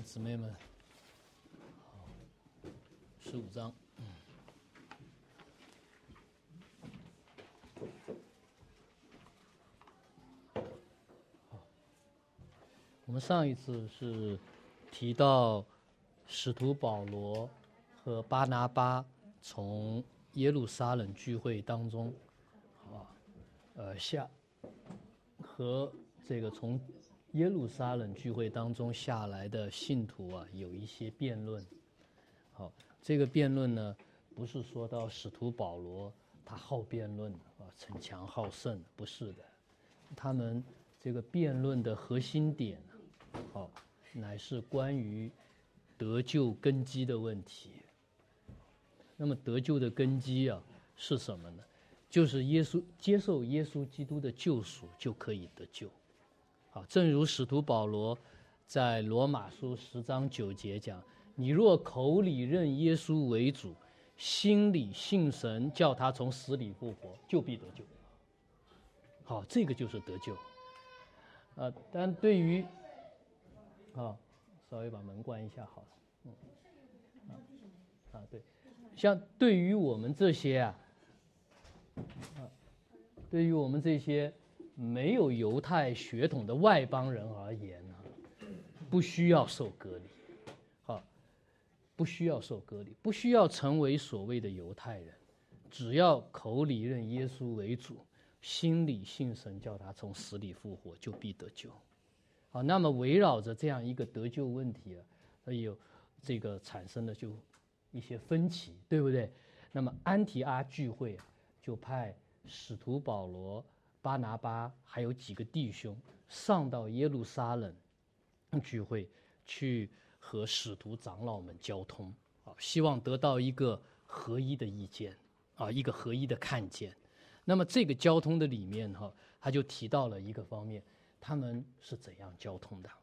姊妹们，15章。我们上一次是提到使徒保罗和巴拿巴从耶路撒冷聚会当中，和这个从耶路撒冷聚会当中下来的信徒有一些辩论。好，这个辩论呢，不是说到使徒保罗他好辩论逞强好胜，不是的。他们这个辩论的核心点乃是关于得救根基的问题。那么得救的根基是什么呢？就是接受耶稣基督的救赎就可以得救。正如使徒保罗在罗马书10章9节讲：你若口里认耶稣为主，心里信神叫他从死里复活，就必得救。好，这个就是得救。但对于稍微把门关一下好了。对，像对于我们这些对于我们这些没有犹太血统的外邦人而言不需要受割礼，不需要受割礼，不需要成为所谓的犹太人，只要口里认耶稣为主，心里信神叫他从死里复活，就必得救。那么围绕着这样一个得救问题有这个产生了就一些分歧，对不对？那么安提阿聚会就派使徒保罗、巴拿巴还有几个弟兄上到耶路撒冷聚会去和使徒长老们交通，希望得到一个合一的意见一个合一的看见。那么这个交通的里面他就提到了一个方面，他们是怎样交通的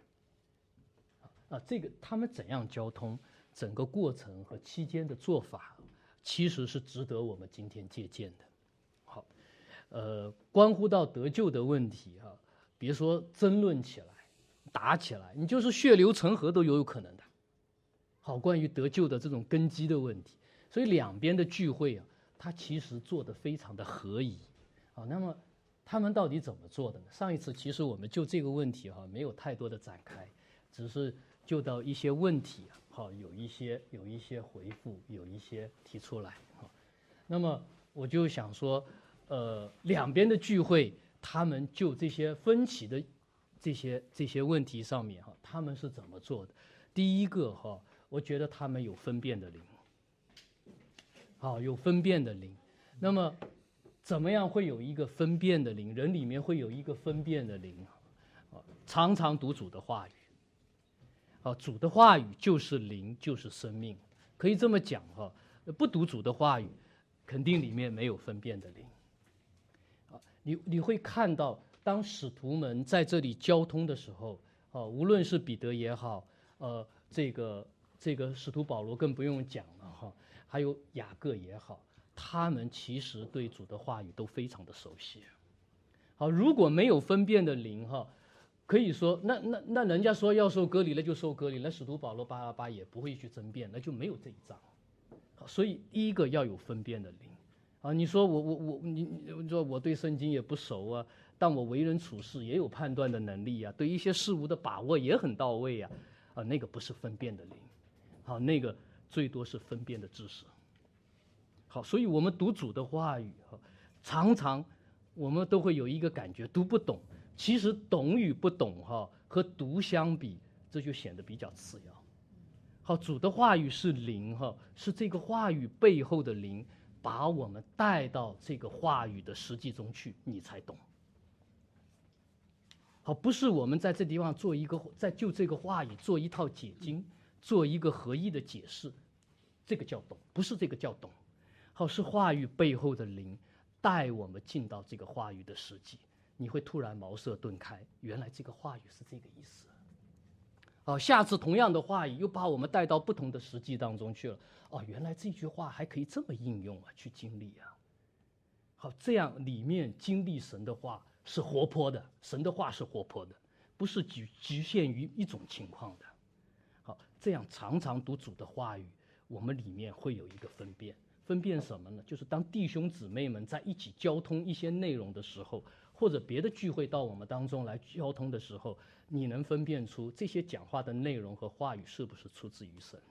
这个他们怎样交通，整个过程和期间的做法其实是值得我们今天借鉴的。好，关乎到得救的问题别说争论起来打起来，你就是血流成河都有可能的。好，关于得救的这种根基的问题，所以两边的聚会它其实做得非常的合宜。那么他们到底怎么做的呢？上一次其实我们就这个问题没有太多的展开，只是就到一些问题有一些回复，有一些提出来。那么我就想说两边的聚会他们就这些分歧的这些问题上面他们是怎么做的？第一个我觉得他们有分辨的灵。有分辨的灵。那么怎么样会有一个分辨的灵？人里面会有一个分辨的灵常常读主的话语。主的话语就是灵，就是生命，可以这么讲不读主的话语，肯定里面没有分辨的灵。你会看到，当使徒们在这里交通的时候无论是彼得也好这个使徒保罗更不用讲了还有雅各也好，他们其实对主的话语都非常的熟悉。如果没有分辨的灵可以说那人家说要受割礼，那就受割礼，那使徒保罗巴拿巴也不会去争辩，那就没有这一章。所以第一个要有分辨的灵你说你说我对圣经也不熟但我为人处事也有判断的能力对一些事物的把握也很到位那个不是分辨的灵那个最多是分辨的知识。所以我们读主的话语常常我们都会有一个感觉，读不懂。其实懂与不懂和读相比，这就显得比较次要。主的话语是灵是这个话语背后的灵把我们带到这个话语的实际中去，你才懂。不是我们在这地方就这个话语做一套解经，做一个合一的解释，这个叫懂，不是这个叫懂。是话语背后的灵带我们进到这个话语的实际，你会突然茅塞顿开，原来这个话语是这个意思。下次同样的话语又把我们带到不同的实际当中去了。原来这句话还可以这么应用去经历这样里面经历神的话是活泼的，神的话是活泼的，不是局限于一种情况的。 这样常常读主的话语，我们里面会有一个分辨。分辨什么呢？就是当弟兄姊妹们在一起交通一些内容的时候，或者别的聚会到我们当中来交通的时候，你能分辨出这些讲话的内容和话语是不是出自于神？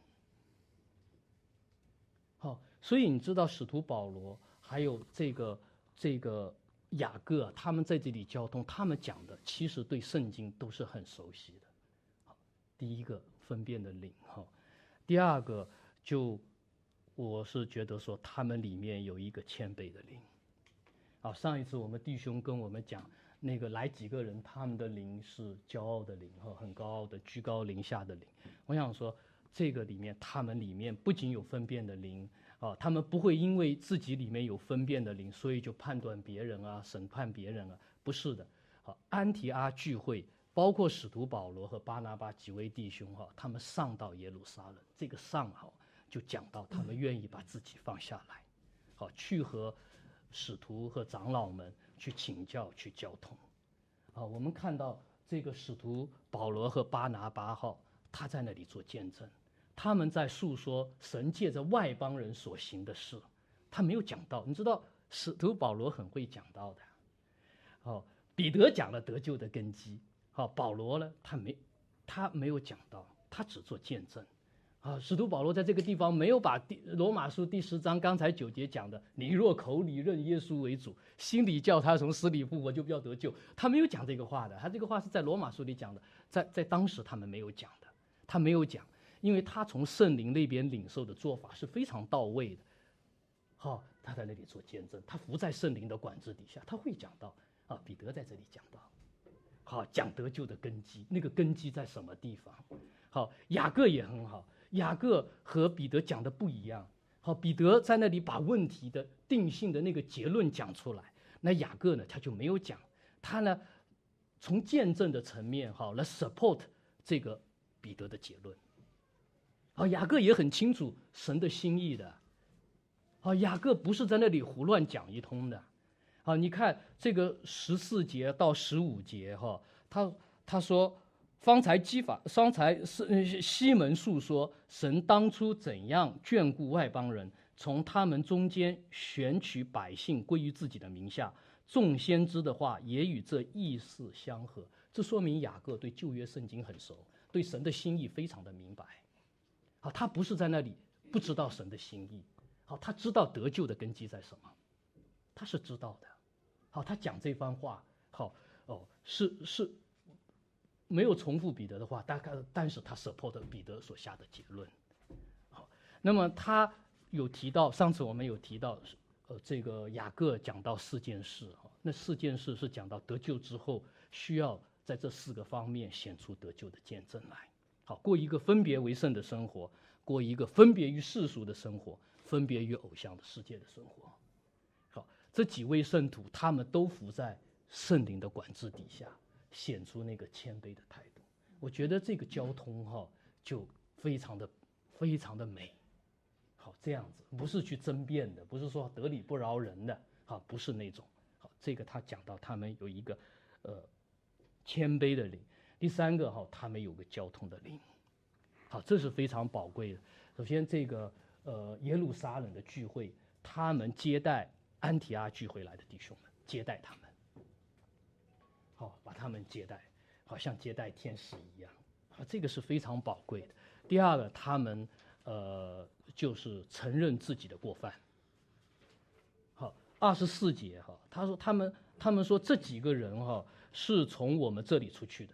好，所以你知道使徒保罗还有这个雅各，他们在这里交通，他们讲的其实对圣经都是很熟悉的。好，第一个分辨的灵哈，第二个我是觉得说他们里面有一个谦卑的灵。好，上一次我们弟兄跟我们讲，那个来几个人，他们的灵是骄傲的灵哈，很高傲的居高临下的灵。我想说，这个里面他们里面不仅有分辨的灵啊，他们不会因为自己里面有分辨的灵，所以就判断别人啊，审判别人啊，不是的。好，安提阿聚会包括使徒保罗和巴拿巴几位弟兄哈，他们上到耶路撒冷，这个上哈就讲到他们愿意把自己放下来，好去和使徒和长老们去请教去交通。啊，我们看到这个使徒保罗和巴拿巴哈，他在那里做见证，他们在诉说神借着外邦人所行的事，他没有讲到。你知道使徒保罗很会讲道的，哦，彼得讲了得救的根基，好，保罗呢他没有讲到，他只做见证。啊，使徒保罗在这个地方没有把罗马书第10章刚才9节讲的，你若口里认耶稣为主，心里叫他从死里复活，就不要得救。他没有讲这个话的，他这个话是在罗马书里讲的，在当时他们没有讲的，他没有讲，因为他从圣灵那边领受的做法是非常到位的。好，他在那里做见证，他服在圣灵的管制底下，他会讲到啊。彼得在这里讲到，好，讲得救的根基，那个根基在什么地方？好，雅各也很好。雅各和彼得讲的不一样，好，彼得在那里把问题的定性的那个结论讲出来，那雅各呢他就没有讲，他呢从见证的层面好来 support 这个彼得的结论。好，雅各也很清楚神的心意的，好，雅各不是在那里胡乱讲一通的。好，你看这个14节到15节哈，他说。方才西门述说神当初怎样眷顾外邦人，从他们中间选取百姓归于自己的名下，众先知的话也与这意思相合。这说明雅各对旧约圣经很熟，对神的心意非常的明白。好，他不是在那里不知道神的心意，好，他知道得救的根基在什么，他是知道的。好，他讲这番话，好哦，是没有重复彼得的话，但是他 support 彼得所下的结论。好，那么他有提到，上次我们有提到，这个雅各讲到4件事，那4件事是讲到得救之后需要在这4个方面显出得救的见证来。好，过一个分别为圣的生活，过一个分别于世俗的生活，分别于偶像的世界的生活。好，这几位圣徒他们都服在圣灵的管制底下，显出那个谦卑的态度。我觉得这个交通就非常的美。好，这样子不是去争辩的，不是说得理不饶人的，好，不是那种。好，这个他讲到他们有一个谦卑的灵。第3个他们有个交通的灵。好，这是非常宝贵的。首先这个耶路撒冷的聚会，他们接待安提阿聚会来的弟兄们，接待他们。好，把他们接待，好像接待天使一样，好，这个是非常宝贵的。第2个，他们就是承认自己的过犯。好，24节他说他们说这几个人是从我们这里出去的。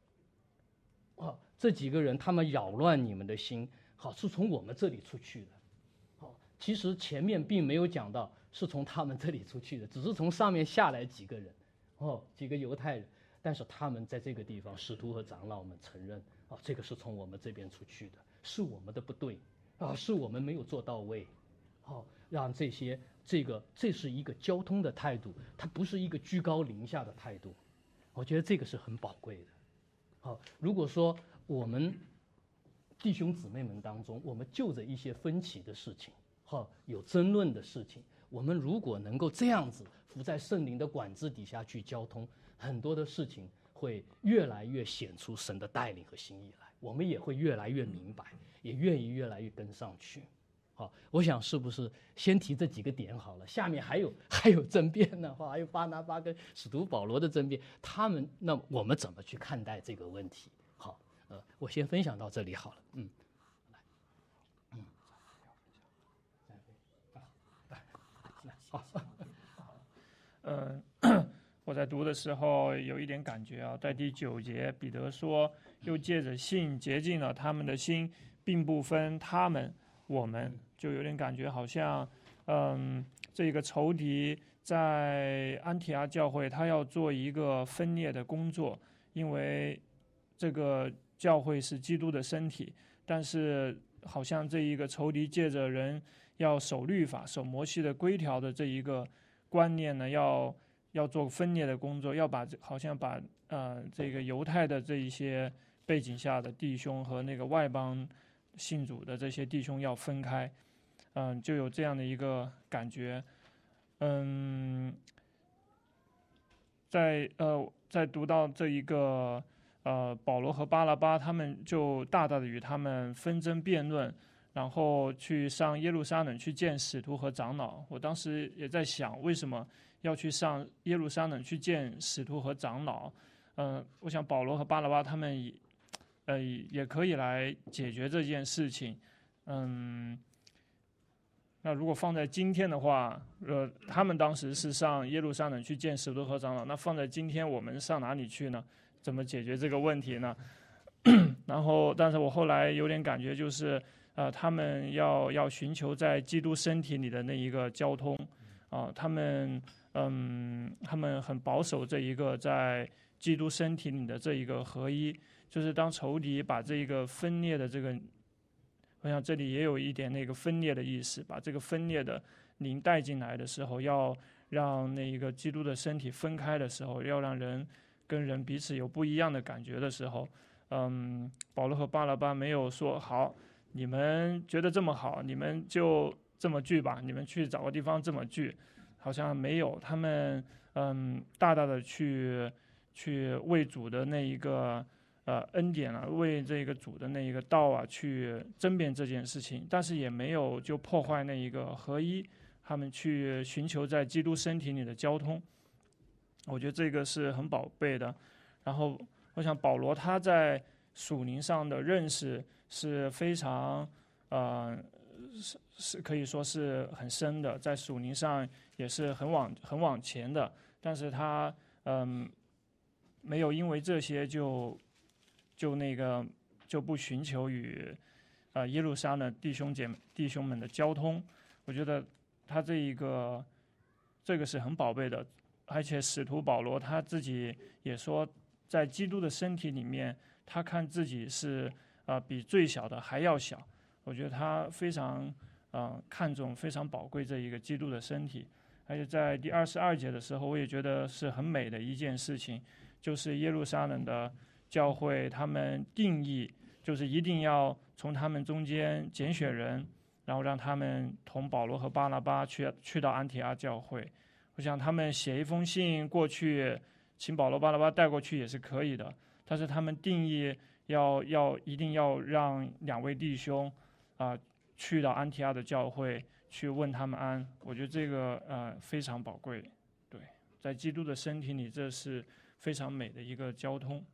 这几个人他们扰乱你们的心，好，是从我们这里出去的。好，其实前面并没有讲到是从他们这里出去的，只是从上面下来几个人。几个犹太人，但是他们在这个地方，使徒和长老们承认，这个是从我们这边出去的，是我们的不对，是我们没有做到位，让这是一个交通的态度，它不是一个居高临下的态度，我觉得这个是很宝贵的。好，如果说我们弟兄姊妹们当中，我们就着一些分歧的事情，有争论的事情，我们如果能够这样子服在圣灵的管制底下去交通，很多的事情会越来越显出神的带领和心意来。 我们也会越来越明白，也愿意越来越跟上去。好，我想是不是先提这几个点好了？下面还有争辩呢，还有巴拿巴跟使徒保罗的争辩，那我们怎么去看待这个问题？好，我先分享到这里好了。 我在读的时候有一点感觉啊，在第9节，彼得说，又借着信洁净了他们的心，并不分他们我们，就有点感觉好像，这个仇敌在安提阿教会，他要做一个分裂的工作，因为这个教会是基督的身体，但是好像这一个仇敌借着人要守律法、守摩西的规条的这一个观念呢，要做分裂的工作，好像把这个犹太的这一些背景下的弟兄和那个外邦信主的这些弟兄要分开，就有这样的一个感觉。在读到这一个保罗和巴拿巴他们就大大的与他们纷争辩论，然后去上耶路撒冷去见使徒和长老。我当时也在想，为什么要去上耶路撒冷去见使徒和长老？我想保罗和巴拿巴他们也可以来解决这件事情。那如果放在今天的话，他们当时是上耶路撒冷去见使徒和长老，那放在今天我们上哪里去呢？怎么解决这个问题呢？然后，但是我后来有点感觉，就是他们要寻求在基督身体里的那一个交通他们很保守这一个在基督身体里的这一个合一，就是当仇敌把这一个分裂的这个，我想这里也有一点那个分裂的意思，把这个分裂的灵带进来的时候，要让那一个基督的身体分开的时候，要让人跟人彼此有不一样的感觉的时候，保罗和巴拿巴没有说好，你们觉得这么好，你们就这么聚吧，你们去找个地方这么聚，好像没有，他们大大的去为主的那一个恩典啊，为这个主的那一个道啊去争辩这件事情，但是也没有就破坏那一个合一，他们去寻求在基督身体里的交通，我觉得这个是很宝贝的。然后我想保罗他在属灵上的认识是非常是可以说是很深的，在属灵上也是很往前的，但是他没有因为这些就不寻求与耶路撒冷弟兄们的交通。我觉得他这个是很宝贝的，而且使徒保罗他自己也说，在基督的身体里面，他看自己是比最小的还要小。我觉得他非常看重、非常宝贵这一个基督的身体。而且在第22节的时候，我也觉得是很美的一件事情，就是耶路撒冷的教会，他们定义就是一定要从他们中间拣选人，然后让他们同保罗和巴拿巴去到安提阿教会。我想他们写一封信过去，请保罗巴拿巴带过去也是可以的，但是他们定义一定要让2位弟兄去到安提阿的教会去问他们安。我觉得这个非常宝贵，对，在基督的身体里，这是非常美的一个交通。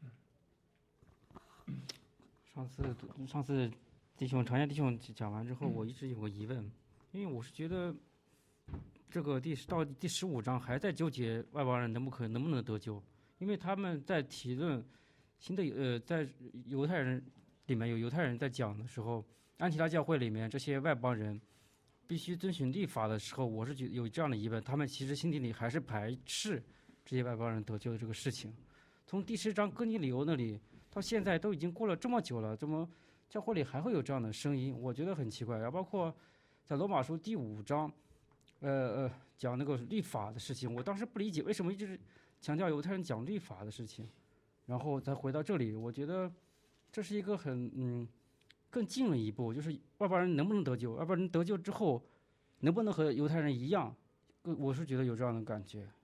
上次长夜弟兄讲完之后，我一直有个疑问，因为我是觉得这个到第15章还在纠结外邦人能不能得救，因为他们在提论新的在犹太人里面有犹太人在讲的时候，安提拉教会里面这些外邦人必须遵循律法的时候，我是有这样的疑问，他们其实心底里还是排斥这些外邦人得救的这个事情。从第10章哥尼流那里到现在都已经过了这么久了，怎么教会里还会有这样的声音？我觉得很奇怪。然后包括在罗马书第5章，讲那个律法的事情，我当时不理解为什么一直强调犹太人讲律法的事情，然后再回到这里，我觉得这是一个更近了一步，就是外邦人能不能得救？外邦人得救之后，能不能和犹太人一样？我是觉得有这样的感觉。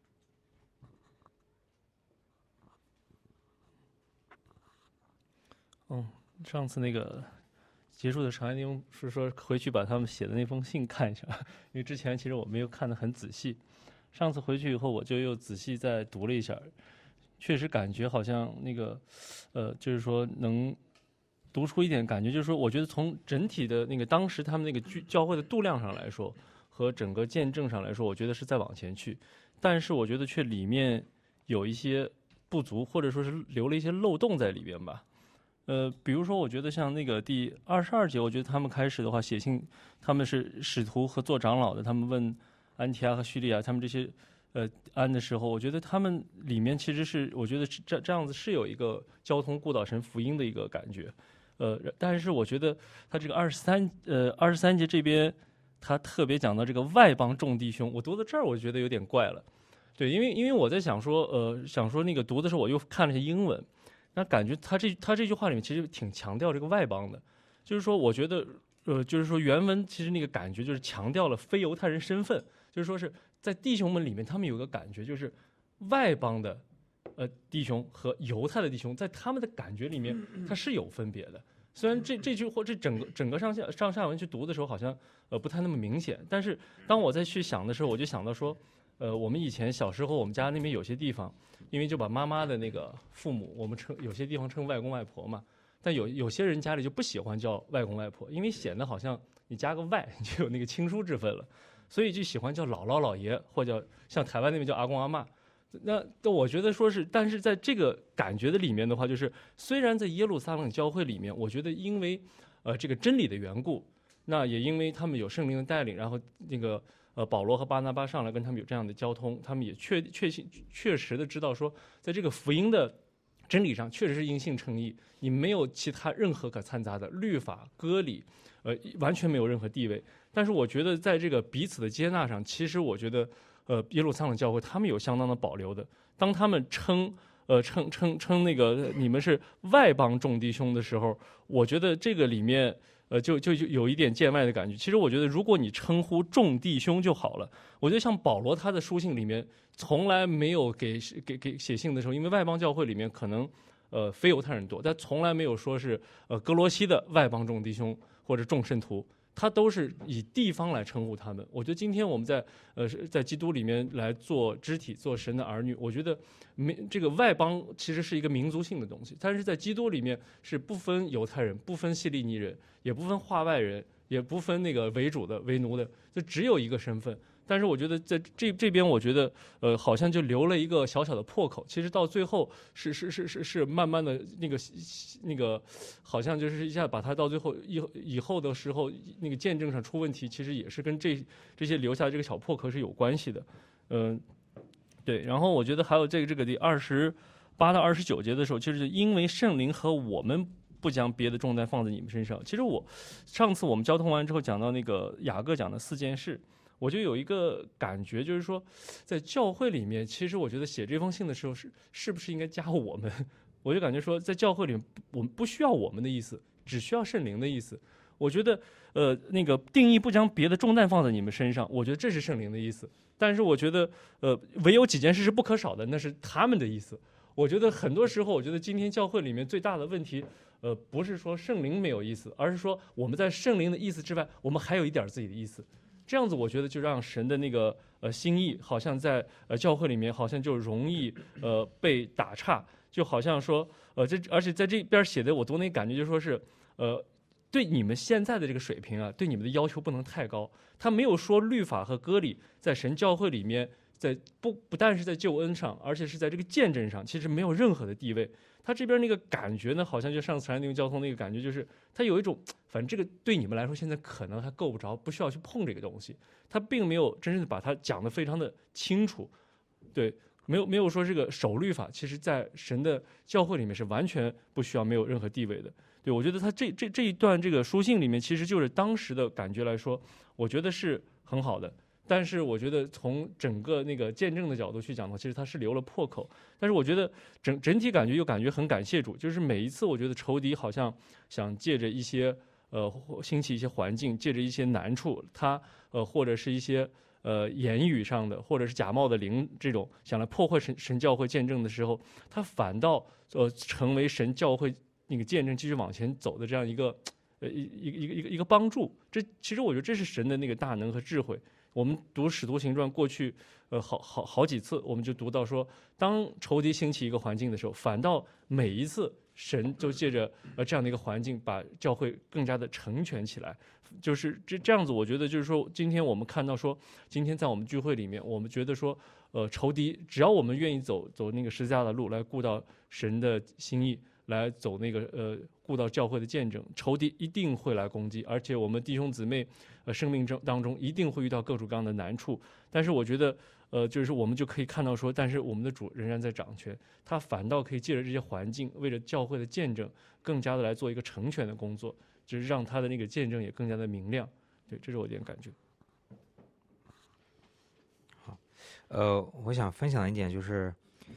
上次那个结束的长安丁是说回去把他们写的那封信看一下，因为之前其实我没有看得很仔细，上次回去以后我就又仔细再读了一下，确实感觉好像那个就是说能读出一点感觉，就是说我觉得从整体的那个当时他们那个教会的度量上来说和整个见证上来说，我觉得是在往前去，但是我觉得却里面有一些不足，或者说是留了一些漏洞在里边吧。比如说我觉得像那个第22节，我觉得他们开始的话写信，他们是使徒和做长老的，他们问安提阿和叙利亚他们这些安的时候，我觉得他们里面其实是我觉得这样子是有一个交通顾岛神福音的一个感觉。但是我觉得他这个23节这边他特别讲到这个外邦众弟兄，我读到这儿我觉得有点怪了。对，因为我在想说那个读的时候我又看了一下英文，那感觉他这句话里面其实挺强调这个外邦的，就是说我觉得就是说原文其实那个感觉就是强调了非犹太人身份，就是说是在弟兄们里面他们有个感觉就是外邦的弟兄和犹太的弟兄在他们的感觉里面他是有分别的。虽然这句或这整个上下文去读的时候好像不太那么明显，但是当我再去想的时候，我就想到说我们以前小时候我们家那边有些地方，因为就把妈妈的那个父母我们有些地方称外公外婆嘛，但有些人家里就不喜欢叫外公外婆，因为显得好像你加个外你就有那个亲疏之分了，所以就喜欢叫姥姥姥爷，或者像台湾那边叫阿公阿嬷。那我觉得说是，但是在这个感觉的里面的话，就是虽然在耶路撒冷教会里面，我觉得因为这个真理的缘故，那也因为他们有圣灵的带领，然后那个保罗和巴拿巴上来跟他们有这样的交通，他们也确实的知道说，在这个福音的真理上确实是因信称义，你没有其他任何可掺杂的律法割礼，完全没有任何地位。但是我觉得在这个彼此的接纳上，其实我觉得耶路撒冷教会他们有相当的保留的。当他们称那个你们是外邦众弟兄的时候，我觉得这个里面就有一点见外的感觉。其实我觉得如果你称呼众弟兄就好了。我觉得像保罗他的书信里面从来没有给写信的时候，因为外邦教会里面可能非犹太人多，但从来没有说是哥罗西的外邦众弟兄或者众圣徒，他都是以地方来称呼他们。我觉得今天我们在基督里面来做肢体，做神的儿女，我觉得这个外邦其实是一个民族性的东西，但是在基督里面是不分犹太人，不分希利尼人，也不分化外人，也不分那个为主的为奴的，就只有一个身份。但是我觉得在这边，我觉得好像就留了一个小小的破口。其实到最后是慢慢的那个，好像就是一下把它到最后以后的时候，那个见证上出问题，其实也是跟这些留下这个小破口是有关系的。对。然后我觉得还有这个第28到29节的时候，就是因为圣灵和我们不将别的重担放在你们身上。其实上次我们交通完之后讲到那个雅各讲的4件事。我就有一个感觉，就是说，在教会里面，其实我觉得写这封信的时候是不是应该加我们？我就感觉说，在教会里面，我们不需要我们的意思，只需要圣灵的意思。我觉得，那个定义不将别的重担放在你们身上，我觉得这是圣灵的意思。但是我觉得，唯有几件事是不可少的，那是他们的意思。我觉得很多时候，我觉得今天教会里面最大的问题，不是说圣灵没有意思，而是说我们在圣灵的意思之外，我们还有一点自己的意思。这样子我觉得就让神的那个心意好像在教会里面好像就容易被打岔，就好像说而且在这边写的我读那感觉就说是对你们现在的这个水平啊，对你们的要求不能太高。他没有说律法和割礼在神教会里面在不但是在救恩上，而且是在这个见证上其实没有任何的地位。他这边那个感觉呢，好像就上次那个交通那个感觉，就是他有一种，反正这个对你们来说现在可能还够不着，不需要去碰这个东西。他并没有真正的把它讲得非常的清楚，对，没有说这个守律法，其实在神的教会里面是完全不需要，没有任何地位的。对，我觉得他这一段这个书信里面，其实就是当时的感觉来说，我觉得是很好的。但是我觉得从整个那个见证的角度去讲的话，其实它是留了破口。但是我觉得整体感觉又感觉很感谢主，就是每一次我觉得仇敌好像想借着一些兴起一些环境，借着一些难处，他或者是一些言语上的，或者是假冒的灵这种想来破坏神教会见证的时候，他反倒成为神教会那个见证继续往前走的这样一个一个帮助。这其实我觉得这是神的那个大能和智慧。我们读《使徒行传》过去好几次，我们就读到说，当仇敌兴起一个环境的时候，反倒每一次神就借着这样的一个环境，把教会更加的成全起来。就是这样子，我觉得就是说，今天我们看到说，今天在我们聚会里面，我们觉得说，仇敌只要我们愿意走那个十字架的路，来顾到神的心意，来走那个顾到教会的见证，仇敌一定会来攻击，而且我们弟兄姊妹生命当中一定会遇到各种各样的难处。但是我觉得就是我们就可以看到说，但是我们的主仍然在掌权，他反倒可以借着这些环境，为了教会的见证，更加的来做一个成全的工作，就是让他的那个见证也更加的明亮。对，这是我一点感觉。 好，我想分享一点就是，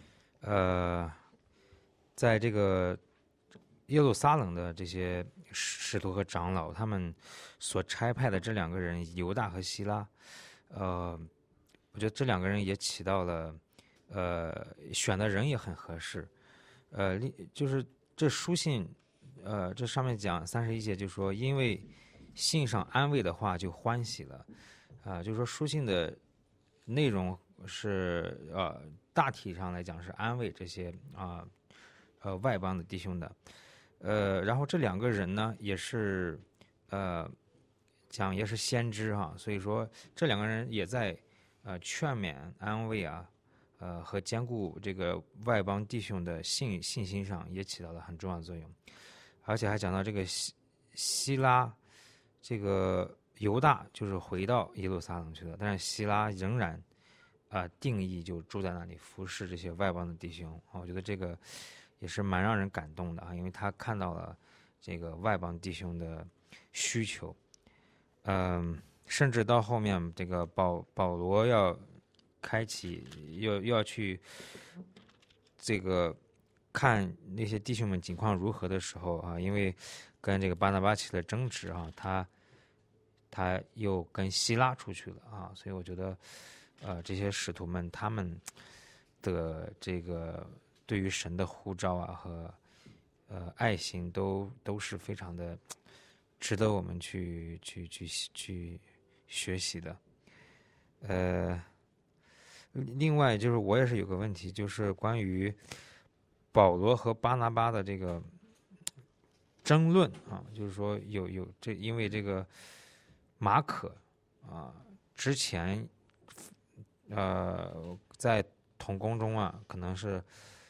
在这个耶路撒冷的这些使徒和长老，他们所差派的这两个人犹大和希拉，我觉得这两个人也起到了，选的人也很合适，就是这书信，这上面讲31节就说，因为信上安慰的话就欢喜了，就是说书信的内容是大体上来讲是安慰这些外邦的弟兄的，然后这两个人呢也是讲也是先知哈，所以说这两个人也在劝勉安慰和兼顾这个外邦弟兄的信心上也起到了很重要的作用，而且还讲到这个希拉，这个犹大就是回到耶路撒冷去了，但是希拉仍然定义就住在那里服侍这些外邦的弟兄我觉得这个也是蛮让人感动的因为他看到了这个外邦弟兄的需求，甚至到后面这个保罗要开启要去这个看那些弟兄们情况如何的时候因为跟这个巴拿巴起了争执他又跟希拉出去了所以我觉得这些使徒们他们的这个对于神的呼召和爱心都是非常的值得我们去学习的。另外就是我也是有个问题，就是关于保罗和巴拿巴的这个争论就是说有这因为这个马可之前在同工中可能是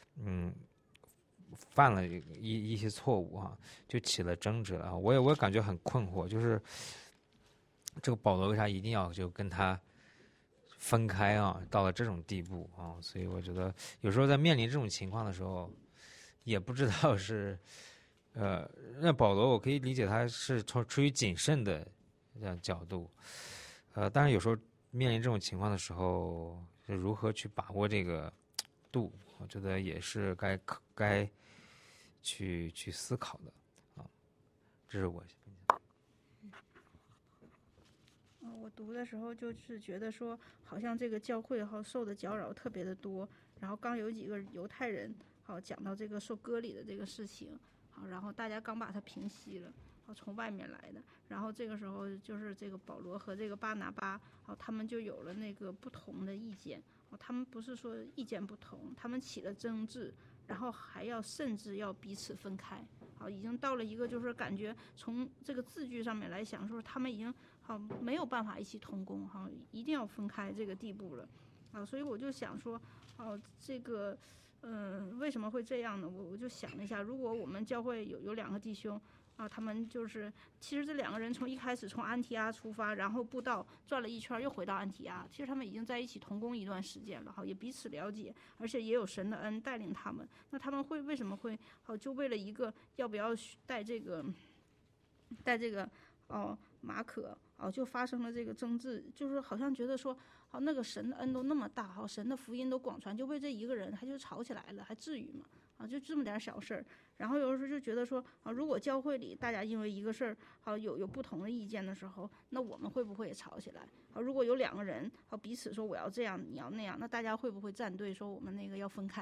犯了一些错误就起了争执了我也感觉很困惑，就是这个保罗为啥一定要就跟他分开到了这种地步所以我觉得有时候在面临这种情况的时候，也不知道是那保罗我可以理解他是出于谨慎的这样角度，但是有时候面临这种情况的时候，是如何去把握这个度，我觉得也是该去思考的这是我。 我读的时候就是觉得说，好像这个教会受的搅扰特别的多，然后刚有几个犹太人讲到这个受割礼的这个事情，然后大家刚把它平息了，从外面来的，然后这个时候就是这个保罗和这个巴拿巴他们就有了那个不同的意见，他们不是说意见不同，他们起了争执，然后还甚至要彼此分开，已经到了一个就是感觉从这个字句上面来想，说他们已经没有办法一起同工一定要分开这个地步了所以我就想说这个为什么会这样呢？我就想了一下，如果我们教会有两个弟兄他们就是其实这两个人从一开始从安提阿出发，然后布道转了一圈又回到安提阿，其实他们已经在一起同工一段时间了也彼此了解，而且也有神的恩带领他们，那他们为什么会就为了一个要不要带这个马可就发生了这个争执，就是好像觉得说那个神的恩都那么大神的福音都广传，就为这一个人他就吵起来了，还至于吗？就这么点小事儿。然后有的时候就觉得说如果教会里大家因为一个事儿有不同的意见的时候，那我们会不会也吵起来如果有两个人彼此说我要这样你要那样，那大家会不会站队说我们那个要分开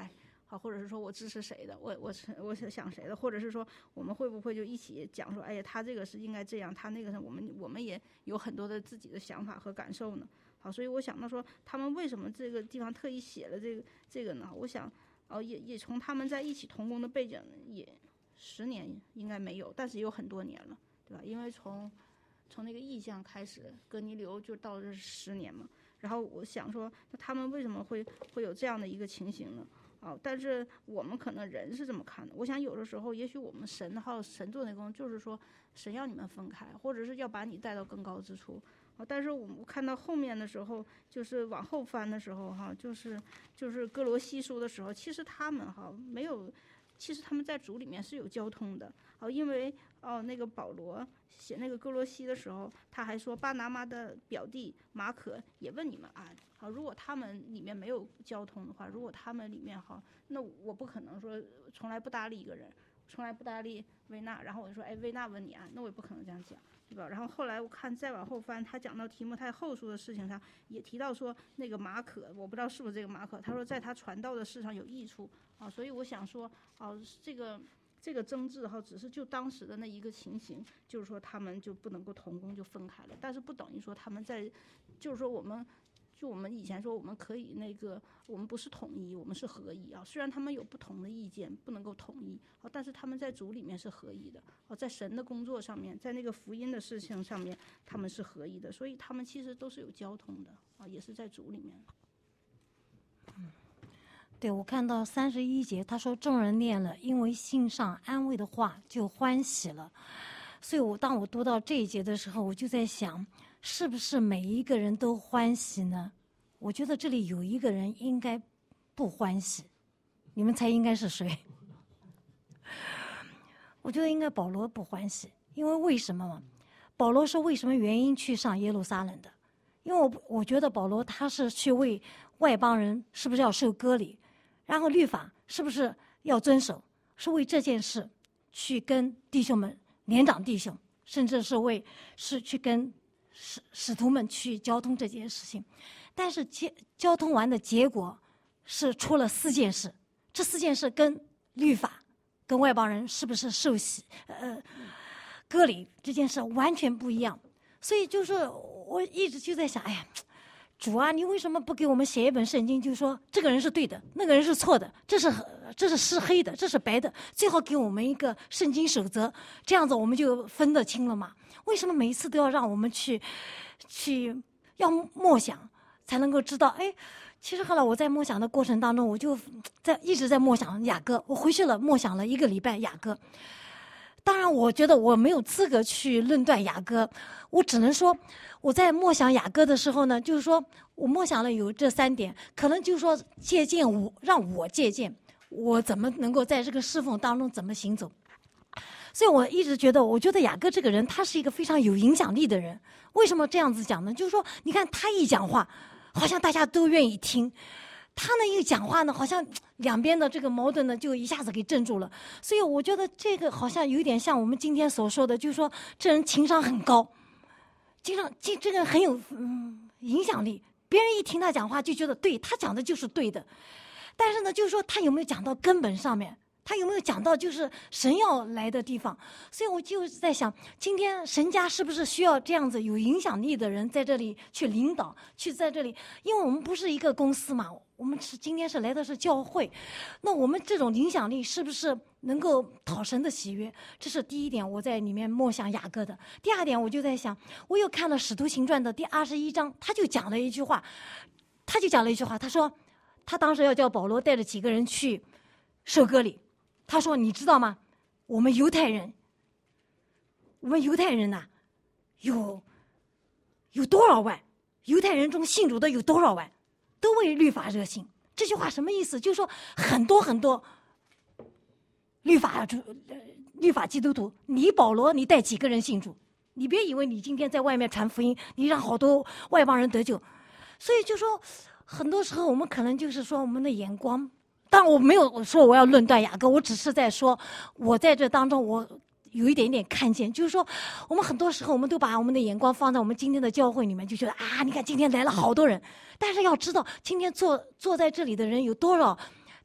好，或者是说我支持谁的，我想谁的，或者是说我们会不会就一起讲说，哎呀，他这个是应该这样，他那个是我们也有很多的自己的想法和感受呢。好，所以我想到说，他们为什么这个地方特意写了这个呢？我想，也从他们在一起同工的背景也10年应该没有，但是也有很多年了，对吧？因为从那个意象开始，哥尼流就到这10年嘛。然后我想说，那他们为什么会有这样的一个情形呢？但是我们可能人是这么看的。我想有的时候，也许我们神做那工，就是说神要你们分开，或者是要把你带到更高之处。但是我们看到后面的时候，就是往后翻的时候就是哥罗西书的时候，其实他们没有，其实他们在主里面是有交通的。因为那个保罗写那个哥罗西的时候，他还说巴拿马的表弟马可也问你们安。如果他们里面没有交通的话，如果他们里面那我不可能说从来不搭理一个人，从来不搭理维纳，然后我就说哎，维纳问你安，那我也不可能这样讲，对吧？然后后来我看再往后翻，他讲到提摩太后书的事情上，也提到说那个马可，我不知道是不是这个马可，他说在他传道的事上有益处所以我想说这个争执只是就当时的那一个情形，就是说他们就不能够同工就分开了，但是不等于说他们在，就是说我们以前说我们可以我们不是统一，我们是合一虽然他们有不同的意见，不能够统一但是他们在主里面是合一的在神的工作上面，在那个福音的事情上面，他们是合一的，所以他们其实都是有交通的也是在主里面。 对，我看到31节，他说众人念了，因为信上安慰的话就欢喜了。所以当我读到这一节的时候，我就在想，是不是每一个人都欢喜呢？我觉得这里有一个人应该不欢喜，你们猜应该是谁？我觉得应该保罗不欢喜，因为为什么嘛？保罗是为什么原因去上耶路撒冷的？因为我觉得保罗他是去为外邦人是不是要受割礼，然后律法是不是要遵守，是为这件事去跟弟兄们连长弟兄，甚至是去跟使徒们去交通这件事情。但是交通完的结果是出了4件事，这4件事跟律法跟外邦人是不是受洗割礼这件事完全不一样。所以就是我一直就在想，哎呀，主啊，你为什么不给我们写一本圣经，就是说这个人是对的，那个人是错的，这是黑的，这是白的，最好给我们一个圣经守则，这样子我们就分得清了嘛。为什么每一次都要让我们去要默想才能够知道？哎，其实后来我在默想的过程当中，我就一直在默想雅歌，我回去了默想了1个礼拜雅歌。当然我觉得我没有资格去论断雅歌，我只能说我在默想雅歌的时候呢，就是说我默想了有这3点，可能就是说让我借鉴我怎么能够在这个侍奉当中怎么行走。所以我一直觉得雅各这个人他是一个非常有影响力的人。为什么这样子讲呢？就是说你看他一讲话好像大家都愿意听，他呢一讲话呢好像两边的这个矛盾呢就一下子给镇住了。所以我觉得这个好像有点像我们今天所说的，就是说这人情商很高，这个人很有影响力，别人一听他讲话就觉得对，他讲的就是对的。但是呢就是说他有没有讲到根本上面，他有没有讲到就是神要来的地方。所以我就在想，今天神家是不是需要这样子有影响力的人在这里去领导，去在这里，因为我们不是一个公司嘛，我们今天是来的是教会，那我们这种影响力是不是能够讨神的喜悦？这是第一点，我在里面默想雅各的。第二点，我就在想，我又看了《使徒行传》的第21章，他就讲了一句话，他说他当时要叫保罗带着几个人去受割礼，他说你知道吗，我们犹太人呐，有多少万，犹太人中信主的有多少万，都为律法热心。这句话什么意思？就是说很多很多律法基督徒，你保罗你带几个人信主？你别以为你今天在外面传福音，你让好多外邦人得救。所以就说很多时候我们可能就是说我们的眼光，当然我没有说我要论断雅各，我只是在说我在这当中我有一点点看见，就是说我们很多时候我们都把我们的眼光放在我们今天的教会里面，就觉得啊，你看今天来了好多人，但是要知道今天坐在这里的人有多少，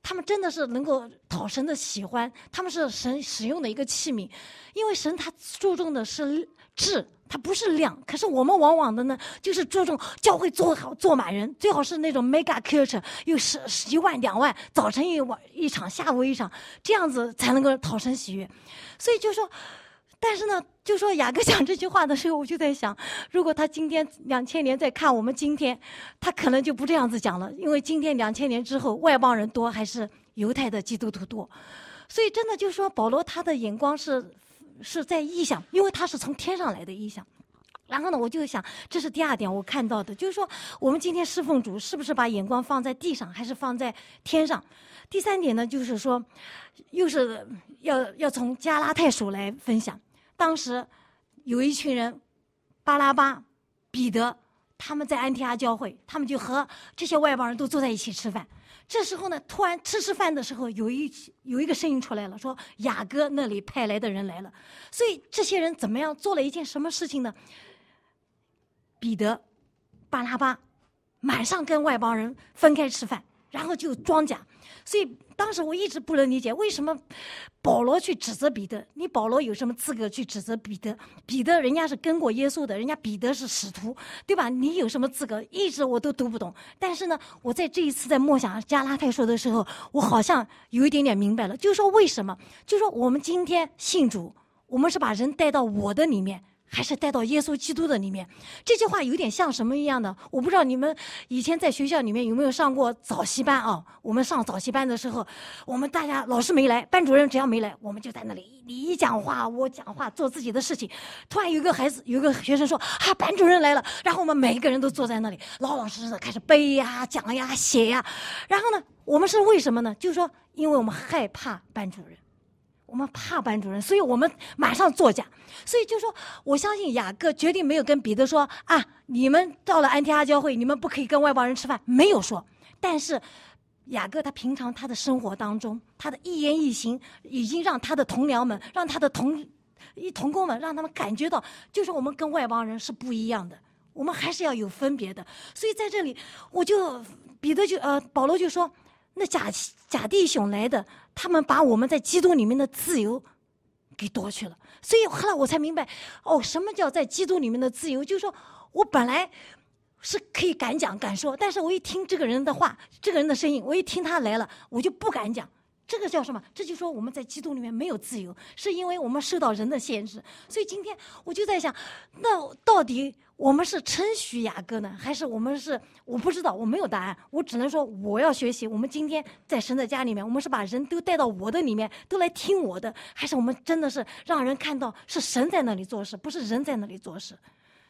他们真的是能够讨神的喜欢，他们是神使用的一个器皿，因为神他注重的是质，它不是量。可是我们往往的呢，就是注重教会做好做满人，最好是那种 mega culture， 有10万2万，早晨一场，下午一场，这样子才能够讨神喜悦。所以就说，但是呢，就说雅各讲这句话的时候，我就在想，如果他今天2000年再看我们今天，他可能就不这样子讲了，因为今天2000年之后，外邦人多还是犹太的基督徒多？所以真的就是说，保罗他的眼光是在意象，因为他是从天上来的意象。然后呢，我就想，这是第二点我看到的，就是说我们今天侍奉主是不是把眼光放在地上，还是放在天上？第三点呢，就是说，又是要从加拉太书来分享。当时有一群人，巴拉巴、彼得，他们在安提阿教会，他们就和这些外邦人都坐在一起吃饭。这时候呢，突然吃饭的时候，有一个声音出来了，说雅各那里派来的人来了。所以这些人怎么样做了一件什么事情呢？彼得、巴拉巴马上跟外邦人分开吃饭，然后就装假。所以当时我一直不能理解，为什么保罗去指责彼得？你保罗有什么资格去指责彼得？彼得人家是跟过耶稣的，人家彼得是使徒，对吧？你有什么资格？一直我都读不懂。但是呢，我在这一次在默想加拉太书的时候，我好像有一点点明白了，就是说为什么？就是说我们今天信主，我们是把人带到我的里面，还是带到耶稣基督的里面？这句话有点像什么一样的？我不知道你们以前在学校里面有没有上过早习班啊？我们上早习班的时候，我们大家老师没来，班主任只要没来，我们就在那里，你一讲话我讲话，做自己的事情。突然有个学生说啊，班主任来了，然后我们每一个人都坐在那里，老老实实的开始背呀、讲呀、写呀。然后呢，我们是为什么呢？就是说，因为我们害怕班主任。我们怕班主任，所以我们马上作假。所以就说，我相信雅各绝对没有跟彼得说啊，你们到了安提阿教会，你们不可以跟外邦人吃饭，没有说。但是雅各他平常他的生活当中，他的一言一行，已经让他的同僚们，让他的同工们，让他们感觉到，就是我们跟外邦人是不一样的，我们还是要有分别的。所以在这里，保罗就说，那假弟兄来的，他们把我们在基督里面的自由给夺去了。所以后来我才明白，哦，什么叫在基督里面的自由？就是说我本来是可以敢讲敢说，但是我一听这个人的话，这个人的声音，我一听他来了，我就不敢讲。这个叫什么？这就说我们在基督里面没有自由，是因为我们受到人的限制。所以今天我就在想，那到底我们是称许雅各呢，还是我们是，我不知道，我没有答案，我只能说我要学习。我们今天在神的家里面，我们是把人都带到我的里面，都来听我的，还是我们真的是让人看到是神在那里做事，不是人在那里做事？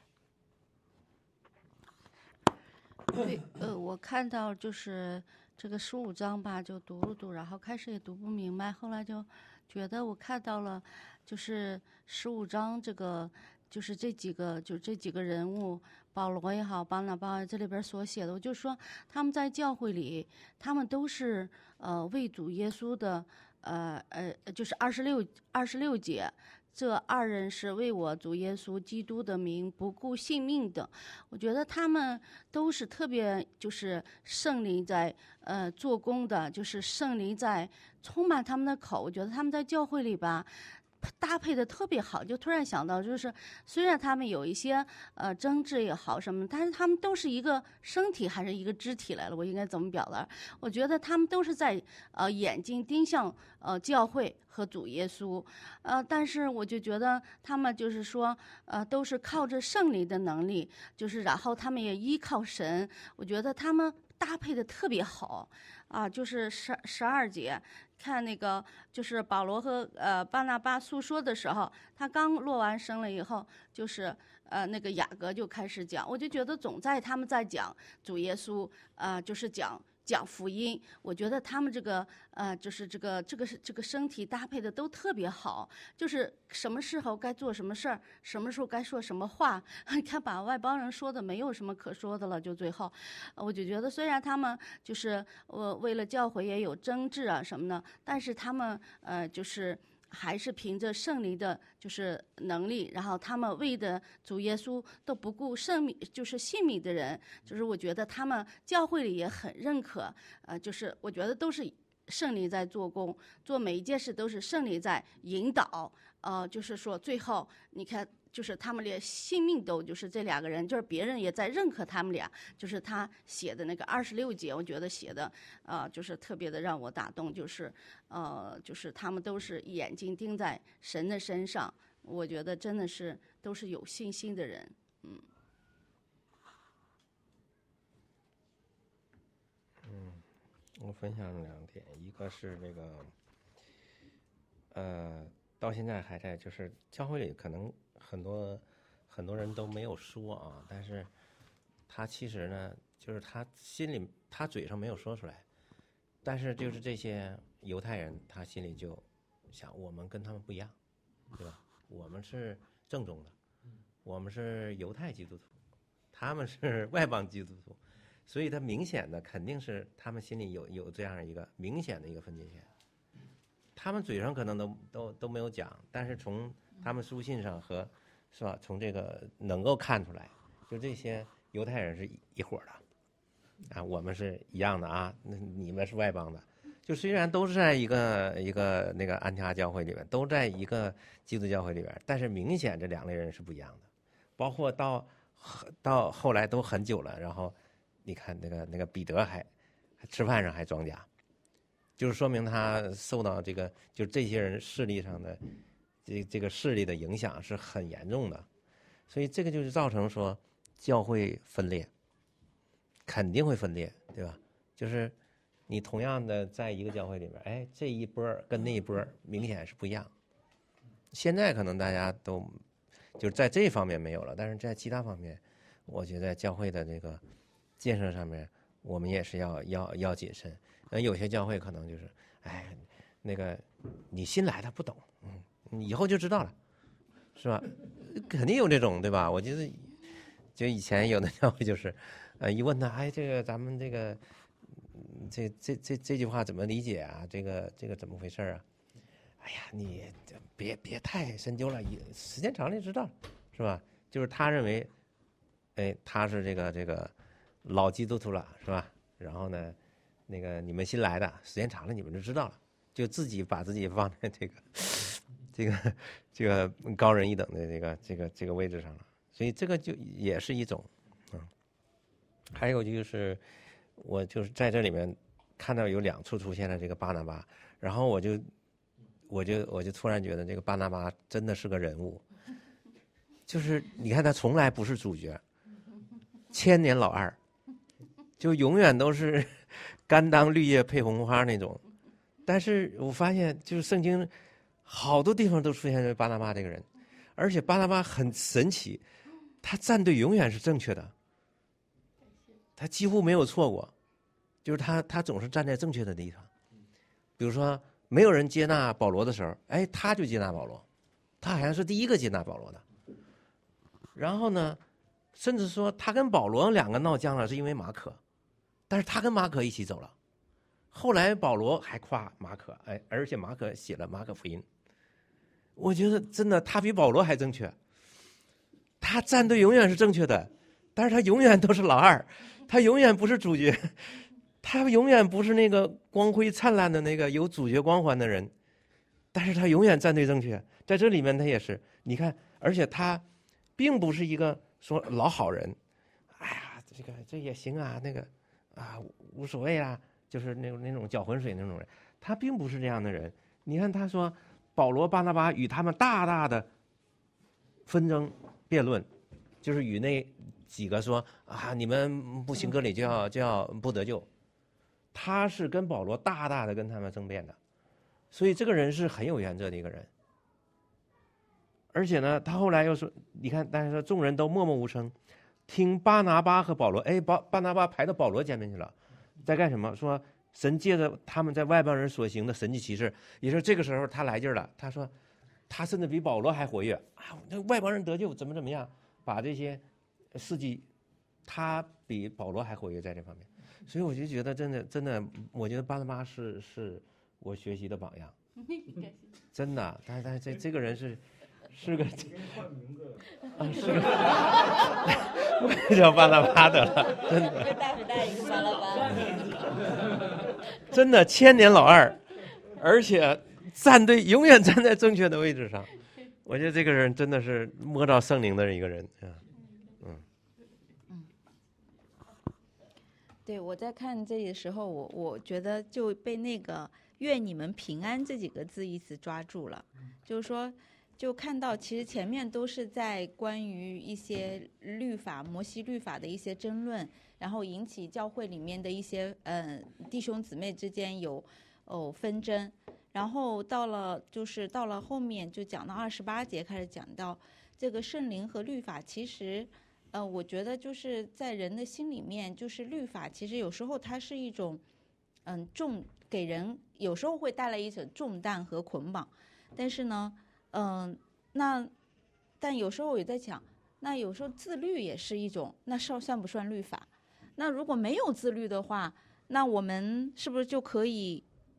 对，我看到就是这个15章吧，就读了读，然后开始也读不明白，后来就觉得我看到了，就是15章这个，就是这几个人物，保罗也好，巴拿巴这里边所写的，我就说他们在教会里，他们都是为主耶稣的，就是26节。这2人是为我主耶稣基督的名不顾性命的。我觉得他们都是特别就是圣灵在做工的，就是圣灵在充满他们的口。我觉得他们在教会里吧搭配的特别好，就突然想到，就是虽然他们有一些争执也好什么，但是他们都是一个身体，还是一个肢体来了。我应该怎么表达？我觉得他们都是在眼睛盯向教会和主耶稣，但是我就觉得他们就是说都是靠着圣灵的能力，就是然后他们也依靠神。我觉得他们搭配的特别好啊，就是12节。看那个，就是保罗和巴拿巴诉说的时候，他刚落完声了以后，就是那个雅各就开始讲，我就觉得总在他们在讲主耶稣，就是讲福音。我觉得他们这个就是这个身体搭配的都特别好，就是什么时候该做什么事儿，什么时候该说什么话。你看把外邦人说的没有什么可说的了，就最后我就觉得虽然他们就是为了教会也有争执啊什么的，但是他们就是还是凭着圣灵的就是能力，然后他们为的主耶稣都不顾生命就是性命的人，就是我觉得他们教会里也很认可，就是我觉得都是圣灵在做工，做每一件事都是圣灵在引导。就是说最后你看，就是他们连性命都，就是这2个人，就是别人也在认可他们俩。就是他写的那个26节，我觉得写的就是特别的让我打动，就是他们都是眼睛盯在神的身上，我觉得真的是都是有信心的人。 我分享2点，一个是这个到现在还在，就是教会里可能很多人都没有说啊，但是他其实呢，就是他心里他嘴上没有说出来，但是就是这些犹太人他心里就想，我们跟他们不一样，对吧？我们是正宗的，我们是犹太基督徒，他们是外邦基督徒，所以他明显的肯定是他们心里有这样一个明显的一个分界线。他们嘴上可能都没有讲，但是从他们书信上和是吧，从这个能够看出来，就这些犹太人是一伙的啊，我们是一样的啊，那你们是外邦的。就虽然都是在一个那个安提阿教会里面，都在一个基督教会里边，但是明显这2类人是不一样的。包括到后来都很久了，然后你看那个彼得还吃饭上还装假。就是说明他受到这个，就这些人势力上的这个势力的影响是很严重的，所以这个就是造成说教会分裂，肯定会分裂，对吧？就是你同样的在一个教会里边，哎，这一波跟那一波明显是不一样。现在可能大家都就是在这方面没有了，但是在其他方面，我觉得教会的这个建设上面，我们也是要谨慎。有些教会可能就是，哎，那个你新来的不懂，你以后就知道了，是吧？肯定有这种，对吧？我觉得就以前有的教会就是，一问他，哎，这个咱们这个这句话怎么理解啊？这个怎么回事啊？哎呀，你别太深究了，时间长了就知道了，是吧？就是他认为，哎，他是这个老基督徒了，是吧？然后呢？那个你们新来的，时间长了你们就知道了，就自己把自己放在这个高人一等的这个位置上了，所以这个就也是一种，还有就是我就是在这里面看到有2处出现了这个巴拿巴，然后我就突然觉得这个巴拿巴真的是个人物，就是你看他从来不是主角，千年老二，就永远都是。甘当绿叶配红花那种，但是我发现就是圣经好多地方都出现巴拿巴这个人，而且巴拿巴很神奇，他站队永远是正确的，他几乎没有错过，就是他总是站在正确的地方。比如说没有人接纳保罗的时候，哎，他就接纳保罗，他好像是第一个接纳保罗的。然后呢，甚至说他跟保罗2个闹僵了，是因为马可。但是他跟马可一起走了，后来保罗还夸马可，哎，而且马可写了马可福音。我觉得真的他比保罗还正确，他站队永远是正确的，但是他永远都是老二，他永远不是主角，他永远不是那个光辉灿烂的那个有主角光环的人，但是他永远站队正确。在这里面他也是，你看，而且他并不是一个说老好人，哎呀，这也行啊，那个。啊，无所谓啦，就是那种搅浑水那种人，他并不是这样的人。你看他说，保罗、巴拿巴与他们大的纷争辩论，就是与那几个说啊，你们不行割礼就要不得救，他是跟保罗大的跟他们争辩的，所以这个人是很有原则的一个人。而且呢，他后来又说，你看，但是说众人都默默无声。听巴拿巴和保罗，哎，巴拿巴排到保罗前面去了，在干什么？说神借着他们在外邦人所行的神迹奇事，也是这个时候他来劲儿了。他说，他甚至比保罗还活跃啊！那外邦人得救怎么样？把这些事迹，他比保罗还活跃在这方面。所以我就觉得真的，我觉得巴拿巴是我学习的榜样，真的。但是这个人是个啊，是个，我叫巴拿巴的了，真的。 大一个巴拿巴。 真的千年老二，而且永远站在正确的位置上。我觉得这个人真的是摸到圣灵的一个人啊。 对，我在看这里的时候，我觉得就被那个“愿你们平安”这几个字一直抓住了，就是说，就看到其实前面都是在关于一些律法、摩西律法的一些争论，然后引起教会里面的一些弟兄姊妹之间有纷争，然后到了后面就讲到28节开始讲到这个圣灵和律法，其实。我觉得就是在人的心里面，就是律法，其实有时候它是一种，给人有时候会带来一种重担和捆绑，但是呢，但有时候我也在想，那有时候自律也是一种，那算不算律法？那如果没有自律的话，那我们是不是就可以，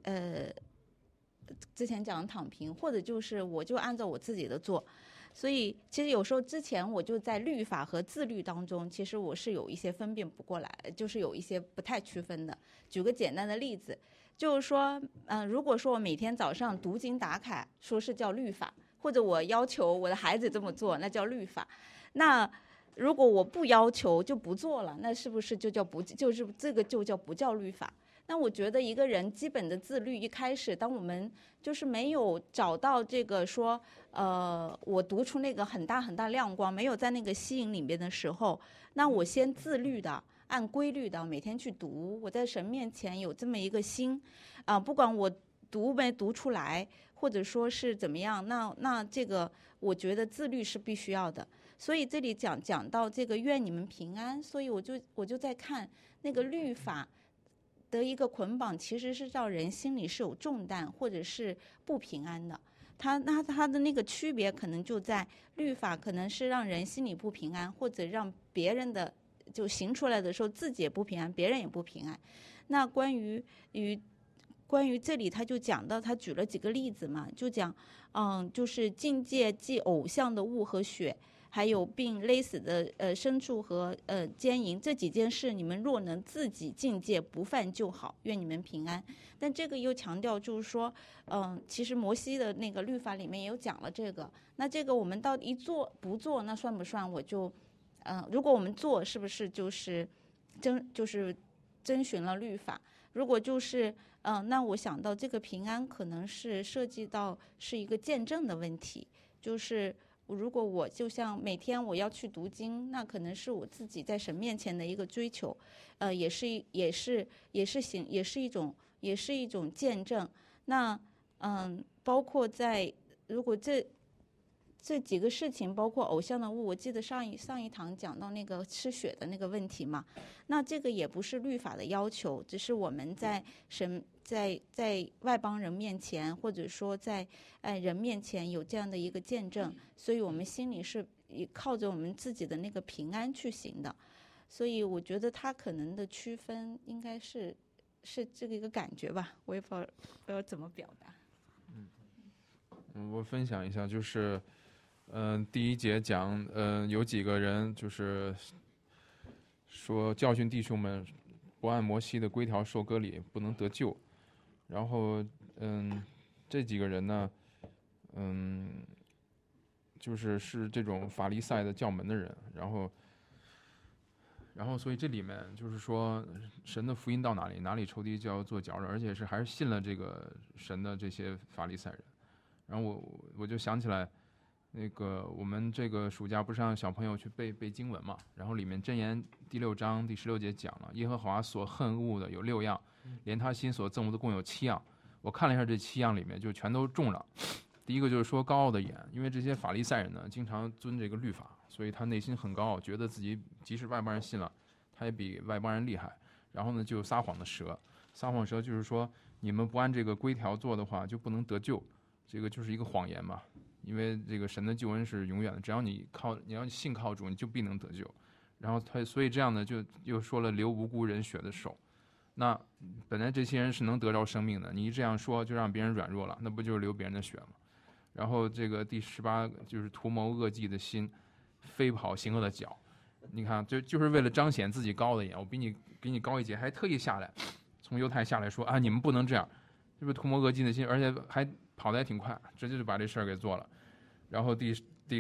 之前讲的躺平，或者就是我就按照我自己的做？所以其实有时候之前我就在律法和自律当中，其实我是有一些分辨不过来，就是有一些不太区分的。举个简单的例子，就是说，如果说我每天早上读经打卡，说是叫律法，或者我要求我的孩子这么做，那叫律法。那如果我不要求就不做了，那是不是就叫就是这个就叫不叫律法？那我觉得一个人基本的自律，一开始当我们就是没有找到这个说，我读出那个很大很大亮光，没有在那个吸引里面的时候，那我先自律的按规律的每天去读，我在神面前有这么一个心，不管我读没读出来，或者说是怎么样，那这个我觉得自律是必须要的。所以这里讲到这个愿你们平安，所以我就在看那个律法的一个捆绑，其实是让人心里是有重担或者是不平安的。它的那个区别可能就在律法可能是让人心里不平安，或者让别人的就行出来的时候自己也不平安，别人也不平安。那关于这里他就讲到，他举了几个例子嘛，就讲就是境界即偶像的物和血，还有并勒死的牲畜和奸淫，这几件事你们若能自己境界不犯就好，愿你们平安。但这个又强调就是说，其实摩西的那个律法里面也有讲了这个。那这个我们到底做不做，那算不算？我就如果我们做，是不是就是遵循了律法？如果就是那我想到这个平安可能是涉及到是一个见证的问题，就是如果我就像每天我要去读经，那可能是我自己在神面前的一个追求，也是一种见证。那包括在如果这几个事情，包括偶像的物，我记得上一堂讲到那个吃血的那个问题嘛，那这个也不是律法的要求，只是我们在外邦人面前，或者说在人面前有这样的一个见证，所以我们心里是靠着我们自己的那个平安去行的。所以我觉得他可能的区分应该是这个一个感觉吧，我也不知道怎么表达。 我分享一下，就是第一节讲有几个人就是说教训弟兄们不按摩西的规条受割礼不能得救，然后这几个人呢就是这种法利赛的教门的人，然后所以这里面就是说神的福音到哪里，哪里仇敌就要做绞肉，而且还是信了这个神的这些法利赛人。然后我就想起来，那个我们这个暑假不是让小朋友去背经文嘛，然后里面箴言第6章第16节讲了，耶和华所恨恶的有6样，连他心所憎恶的共有7样。我看了一下这7样里面就全都中了。第一个就是说高傲的眼，因为这些法利赛人呢经常遵这个律法，所以他内心很高傲，觉得自己即使外邦人信了，他也比外邦人厉害。然后呢就有撒谎的舌，撒谎舌就是说你们不按这个规条做的话就不能得救，这个就是一个谎言嘛。因为这个神的救恩是永远的，只要你要信靠主，你就必能得救。然后所以这样呢，就又说了流无辜人血的手。那本来这些人是能得着生命的，你一这样说，就让别人软弱了，那不就是流别人的血吗？然后这个第18就是图谋恶计的心，飞跑行恶的脚。你看，就是为了彰显自己高的眼，我比你高一截，还特意下来， 从犹太下来说啊，你们不能这样，这不是图谋恶尽的心，而且还跑得还挺快，直接就把这事儿给做了。然后第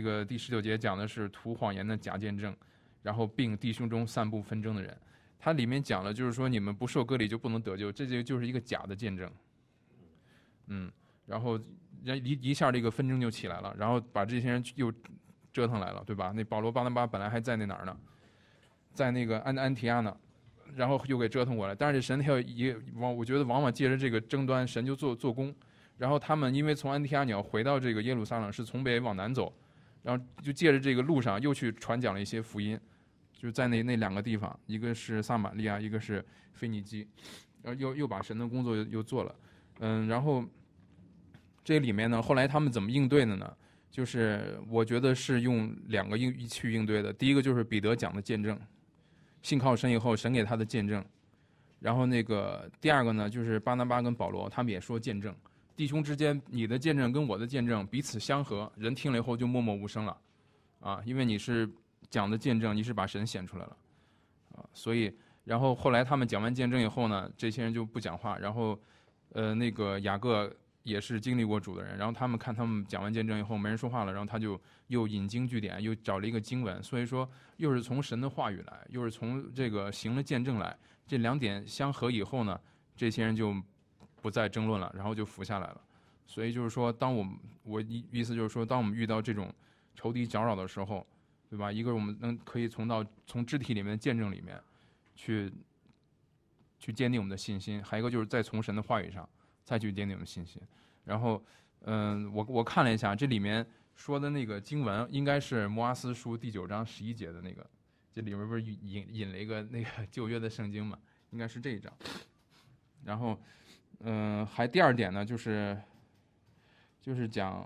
19节讲的是图谎言的假见证，然后并弟兄中散布纷争的人。它里面讲了，就是说你们不受割礼就不能得救，这就是一个假的见证。然后一下这个纷争就起来了，然后把这些人又折腾来了，对吧？那保罗巴拿巴本来还在那哪儿呢，在那个安提阿呢，然后又给折腾过来。但是神我觉得往往借着这个争端，神就做工。然后他们因为从安提阿你要回到这个耶路撒冷，是从北往南走，然后就借着这个路上又去传讲了一些福音，就是在那2个地方，一个是撒玛利亚，一个是腓尼基，然后又把神的工作又做了。然后这里面呢，后来他们怎么应对的呢？就是我觉得是用2个去应对的。第一个就是彼得讲的见证，信靠神以后，神给他的见证。然后第二个呢，就是巴拿巴跟保罗，他们也说见证，弟兄之间，你的见证跟我的见证彼此相合，人听了以后就默默无声了，啊，因为你是讲的见证，你是把神显出来了，啊，所以，然后后来他们讲完见证以后呢，这些人就不讲话，然后，雅各也是经历过主的人，然后他们看他们讲完见证以后没人说话了，然后他就又引经据典，又找了一个经文，所以说又是从神的话语来，又是从这个行了见证来，这2点相合以后呢，这些人就不再争论了，然后就服下来了。所以就是说，我意思就是说，当我们遇到这种仇敌搅扰的时候，对吧？一个我们可以从肢体里面的见证里面去坚定我们的信心，还有一个就是再从神的话语上再去坚定我们的信心。然后，我看了一下，这里面说的那个经文应该是摩阿斯书第9章11节的那个，这里面不是引了一个那个旧约的圣经嘛，应该是这一章。然后，还第2点呢，就是讲，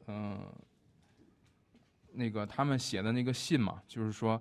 那个他们写的那个信嘛，就是说，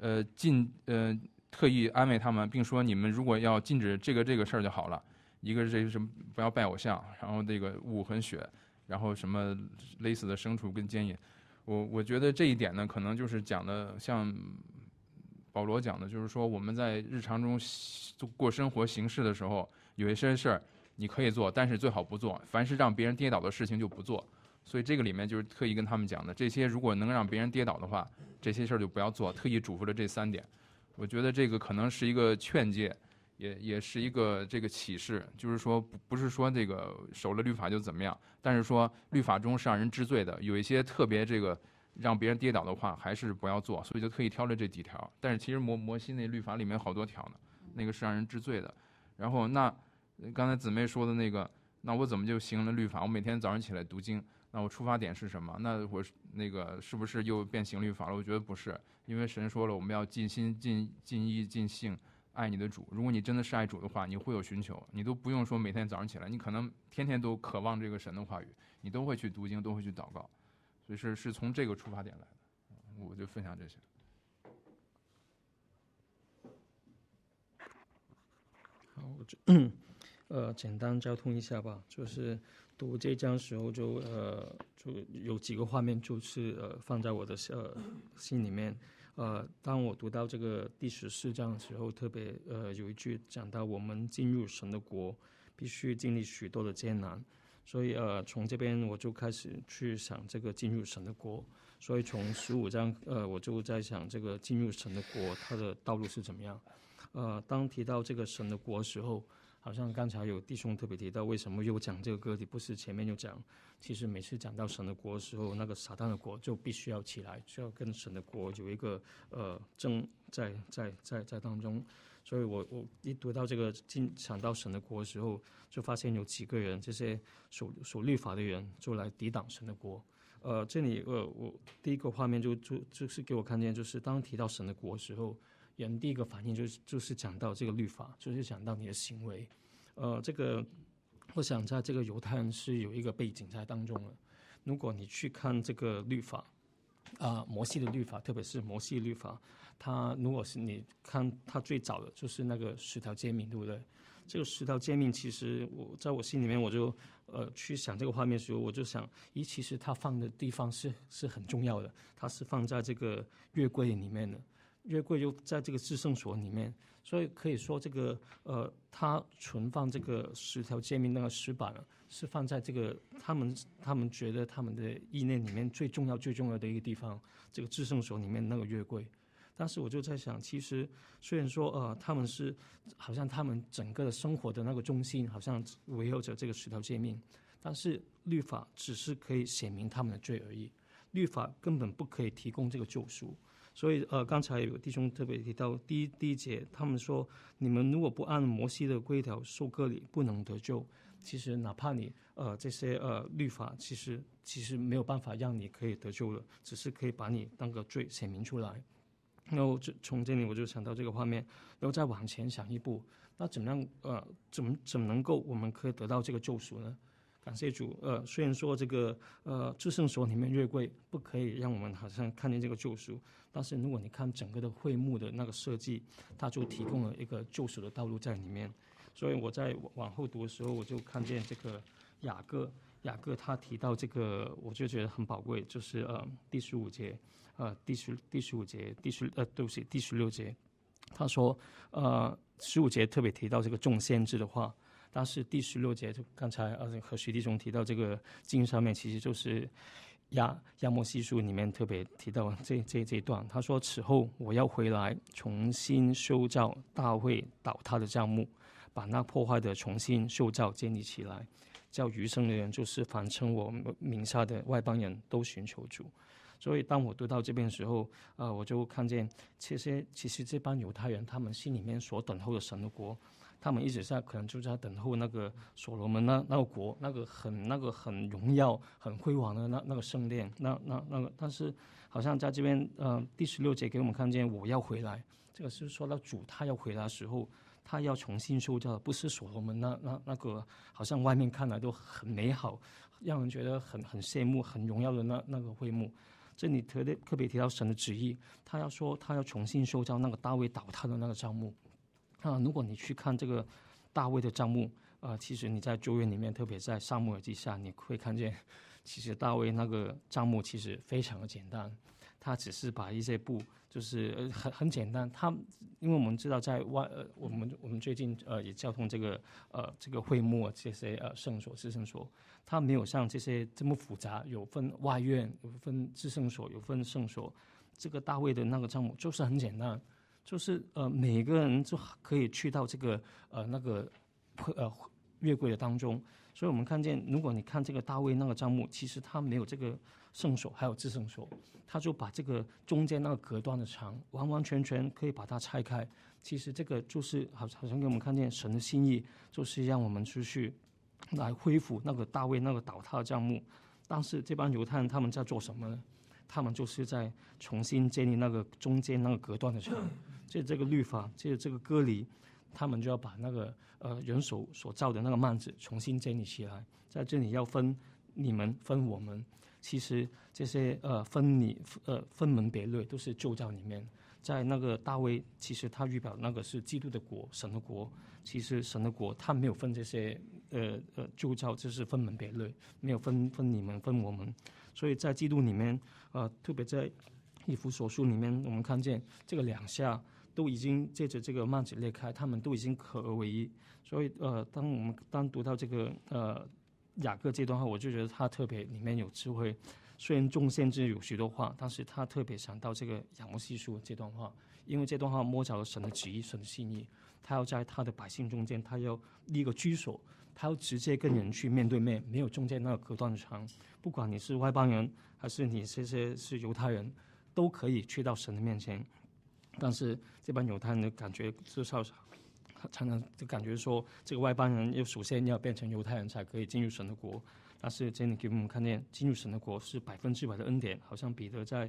特意安慰他们，并说你们如果要禁止这个事儿就好了。一个是这个什么不要拜偶像，然后这个物和血，然后什么勒死的牲畜跟奸淫。我觉得这一点呢，可能就是讲的像保罗讲的，就是说我们在日常中过生活行事的时候，有一些事儿你可以做，但是最好不做。凡是让别人跌倒的事情就不做。所以这个里面就是特意跟他们讲的，这些如果能让别人跌倒的话，这些事儿就不要做。特意嘱咐了这3点。我觉得这个可能是一个劝诫。也是一个这个启示，就是说不是说这个守了律法就怎么样，但是说律法中是让人知罪的，有一些特别这个让别人跌倒的话，还是不要做，所以就特意挑了这几条。但是其实摩西那律法里面好多条呢，那个是让人知罪的。然后那刚才姊妹说的那个，那我怎么就行了律法？我每天早上起来读经，那我出发点是什么？那我那个是不是又变行律法了？我觉得不是，因为神说了，我们要尽心、尽意、尽性。爱你的主，如果你真的是爱主的话，你会有寻求，你都不用说每天早上起来，你可能天天都渴望这个神的话语，你都会去读经，都会去祷告，所以是从这个出发点来的。我就分享这些。 好，我简单交通一下吧，就是读这章时候就有几个画面，就是放在我的心里面。当我读到这个第14章的时候，特别有一句讲到我们进入神的国必须经历许多的艰难，所以从这边我就开始去想这个进入神的国。所以从15章我就在想这个进入神的国它的道路是怎么样。当提到这个神的国的时候，好像刚才有弟兄特别提到为什么又讲这个个体，不是前面又讲，其实每次讲到神的国的时候，那个撒旦的国就必须要起来，就要跟神的国有一个争在当中。所以我一读到这个想到神的国的时候，就发现有几个人，这些守律法的人就来抵挡神的国。这里我第一个画面就是给我看见，就是当提到神的国的时候，人第一个反应就是讲到这个律法，就是讲到你的行为。这个我想在这个犹太人是有一个背景在当中的。如果你去看这个律法，摩西的律法，特别是摩西律法，它如果是你看它最早的就是那个10条诫命，对不对？这个10条诫命，其实在我心里面，我就去想这个画面的时候，我就想，其实它放的地方是很重要的，它是放在这个约柜里面的。 约柜就在这个至圣所里面，所以可以说这个他存放这个10条诫命那个石板是放在这个他们觉得他们的意念里面最重要的一个地方，这个至圣所里面那个约柜。但是我就在想，其实虽然说他们是好像他们整个的生活的那个中心好像围绕着这个10条诫命，但是律法只是可以显明他们的罪而已，律法根本不可以提供这个救赎。所以刚才有弟兄特别提到第一节，他们说你们如果不按摩西的规条受割礼，不能得救。其实哪怕你这些律法其实没有办法让你可以得救了，只是可以把你当个罪显明出来。然后从这里我就想到这个画面，然后再往前想一步，那怎么样怎么能够我们可以得到这个救赎呢？感谢主，虽然说这个至圣所里面约柜不可以让我们好像看见这个救赎，但是如果你看整个的会幕的那个设计，它就提供了一个救赎的道路在里面。所以我在往后读的时候，我就看见这个雅各他提到这个，我就觉得很宝贵，就是第15节，第15节，对不起，第16节，他说15节特别提到这个众先知的话。但是第16节，就刚才和徐弟兄提到这个经上面，其实就是亚摩西书里面特别提到这一段。他说：“此后我要回来，重新修造大卫倒塌的帐幕，把那破坏的重新修造建立起来，叫余生的人，就是凡称我名下的外邦人都寻求主。”所以当我读到这边的时候，我就看见其实这帮犹太人他们心里面所等候的神的国。他们一直可能就在等候那个所罗门那个国，那个很荣耀、很辉煌的那个圣殿，那个，但是好像在这边第16节给我们看见我要回来，这个是说到主他要回来的时候，他要重新修造，不是所罗门那个好像外面看来都很美好，让人觉得很羡慕、很荣耀的那个会幕。这里特别提到神的旨意，他要说他要重新修造那个大卫倒塌的那个帐幕。如果你去看这个大卫的帐幕，其实你在旧约里面，特别在撒母耳记下，你会看见，其实大卫那个帐幕其实非常的简单，他只是把一些布，就是很简单。因为我们知道在我们最近也交通这个会幕这些圣所、至圣所，它没有像这些这么复杂，有分外院，有分至圣所，有分圣所。这个大卫的那个帐幕就是很简单。就是每个人就可以去到这个那个约柜的当中，所以我们看见，如果你看这个大卫那个帐幕，其实他没有这个圣所，还有至圣所，他就把这个中间那个隔断的墙完完全全可以把它拆开。其实这个就是好像给我们看见神的心意，就是让我们出去来恢复那个大卫那个倒塌的帐幕。但是这帮犹太人他们在做什么呢？他们就是在重新建立那个中间那个隔断的墙，这个律法，这个割礼，他们就要把那个人手所造的那个幔子重新建立起来。在这里要分你们，分我们。其实这些分门别类都是旧造里面。在那个大卫，其实他预表那个是基督的国，神的国。其实神的国他没有分这些旧造，就是分门别类，没有分你们分我们。所以在基督里面，特别在以弗所书里面，我们看见这个两下都已经借着这个幔子裂开，他们都已经合而为一。所以当我们读到这个雅各这段话，我就觉得他特别里面有智慧。虽然众先知有许多话，但是他特别想到这个雅摩西书这段话，因为这段话摸着了神的旨意、神的心意。他要在他的百姓中间，他要立一个居所，他要直接跟人去面对面，没有中间那个隔断的墙。不管你是外邦人，还是你这些是犹太人，都可以去到神的面前。但是这帮犹太人的感觉，至少常常就感觉说，这个外邦人又首先要变成犹太人才可以进入神的国。但是这里给我们看见，进入神的国是100%的恩典，好像彼得在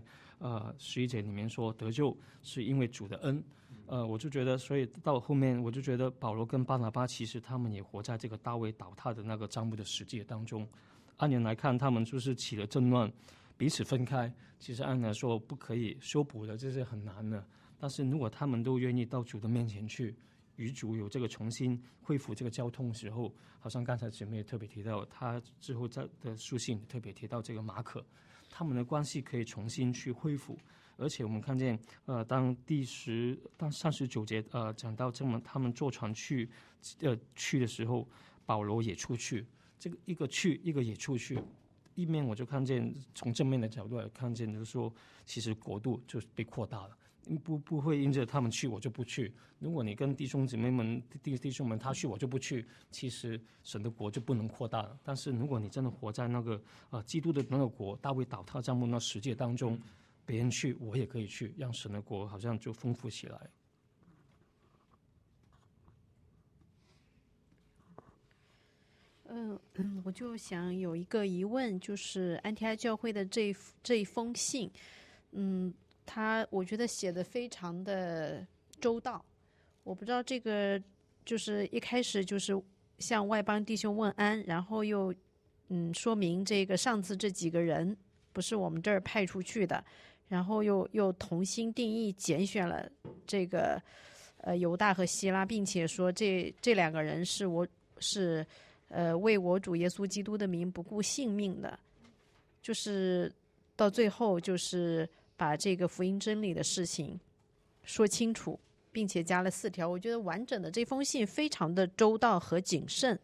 11节里面说，得救是因为主的恩。我就觉得，所以到后面我就觉得保罗跟巴拿巴其实他们也活在这个大卫倒塌的那个帐幕的实际当中。按人来看，他们就是起了争乱，彼此分开。其实按人来说不可以修补的，这是很难的。但是如果他们都愿意到主的面前去，与主有这个重新恢复这个交通的时候，好像刚才姊妹也特别提到，他之后在的书信特别提到这个马可，他们的关系可以重新去恢复。 而且我们看见，当39节讲到他们坐船去的时候，保罗也出去，这个一个去，一个也出去。一面我就看见从正面的角度来看见，就是说，其实国度就被扩大了。不会因着他们去我就不去。如果你跟弟兄姊妹们、弟兄们他去我就不去，其实神的国就不能扩大了。但是如果你真的活在那个基督的那个国，大卫倒塌帐幕那世界当中，别人去我也可以去，让神的国好像就丰富起来。 我就想有一个疑问，就是安提阿教会的这一封信，我觉得写的非常的周到。我不知道这个就是一开始就是向外邦弟兄问安，然后又说明这个上次这几个人不是我们这儿派出去的，然后又同心定义拣选了这个犹大和希拉，并且说这两个人是为我主耶稣基督的名不顾性命的，就是到最后就是把这个福音真理的事情说清楚，并且加了4条。我觉得完整的这封信非常的周到和谨慎。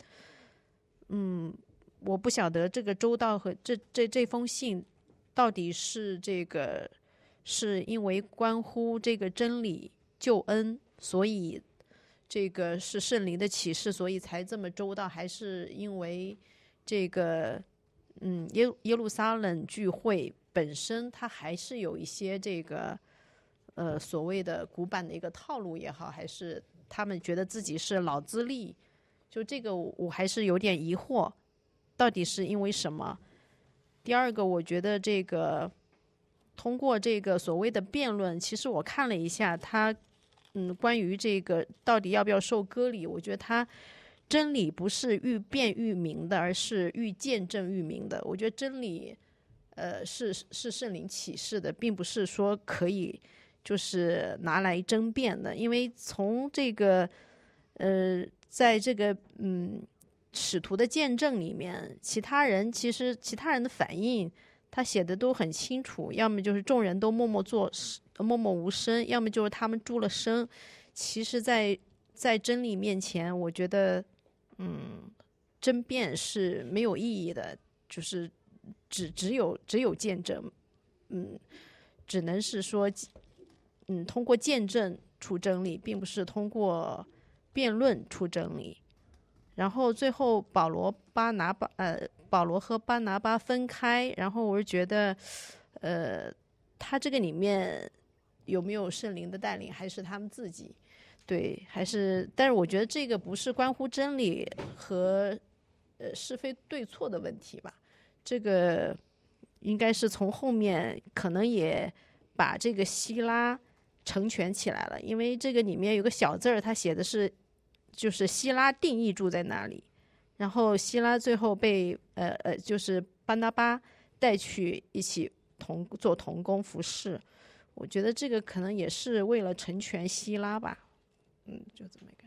我不晓得这个周到和这封信到底是是因为关乎这个真理救恩，所以这个是圣灵的启示，所以才这么周到，还是因为这个耶路撒冷聚会本身它还是有一些这个所谓的古板的一个套路也好，还是他们觉得自己是老资历，就这个我还是有点疑惑，到底是因为什么？第二个，我觉得这个通过这个所谓的辩论，其实我看了一下他关于这个到底要不要受割礼，我觉得他真理不是愈辩愈明的，而是愈见证愈明的。我觉得真理是圣灵启示的，并不是说可以就是拿来争辩的。因为从这个在这个使徒的见证里面，其他人的反应他写的都很清楚，要么就是众人都默默无声，要么就是他们住了声。其实在真理面前，我觉得争辩是没有意义的，就是只有见证，只能是说通过见证出真理，并不是通过辩论出真理。然后最后保罗和巴拿巴分开，然后我是觉得他这个里面有没有圣灵的带领，还是他们自己对，但是我觉得这个不是关乎真理和是非对错的问题吧，这个应该是从后面可能也把这个希拉成全起来了，因为这个里面有个小字儿，他写的是就是希拉定义住在那里，然后希拉最后被就是巴拿巴带去一起做同工服侍。我觉得这个可能也是为了成全希拉吧，就这么一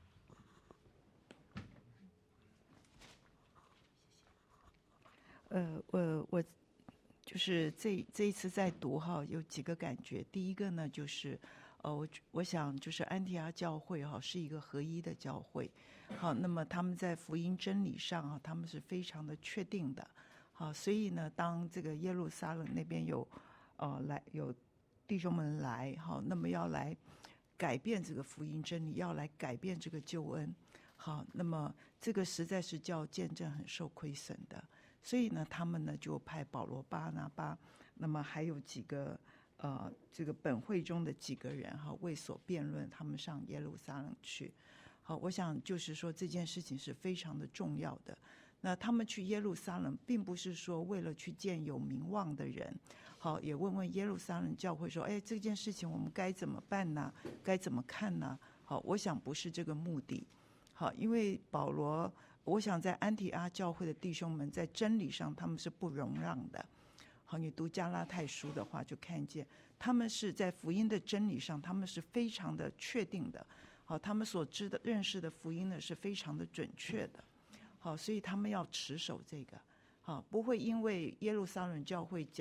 个。我就是这一次在读哈，有几个感觉。第一个呢，就是我想就是安提阿教会哈是一个合一的教会，好，那么他们在福音真理上哈，他们是非常的确定的，好，所以呢，当这个耶路撒冷那边有弟兄们来，好，那么要来改变这个福音真理，要来改变这个救恩，好，那么这个实在是叫见证很受亏损的，所以呢，他们呢就派保罗、巴拿巴，那么还有几个这个本会中的几个人哈，为所辩论，他们上耶路撒冷去。好，我想就是说这件事情是非常的重要的。那他们去耶路撒冷，并不是说为了去见有名望的人，好，也问问耶路撒冷教会说，哎，这件事情我们该怎么办呢？该怎么看呢？好，我想不是这个目的。好，因为保罗，我想在安提阿教会的弟兄们在真理上他们是不容让的。好，你读加拉太书的话，就看见他们是在福音的真理上，他们是非常的确定的。好，他们所认识的福音呢是非常的准确的。好，所以他们要持守这个。好，不会因为耶路撒冷教会讲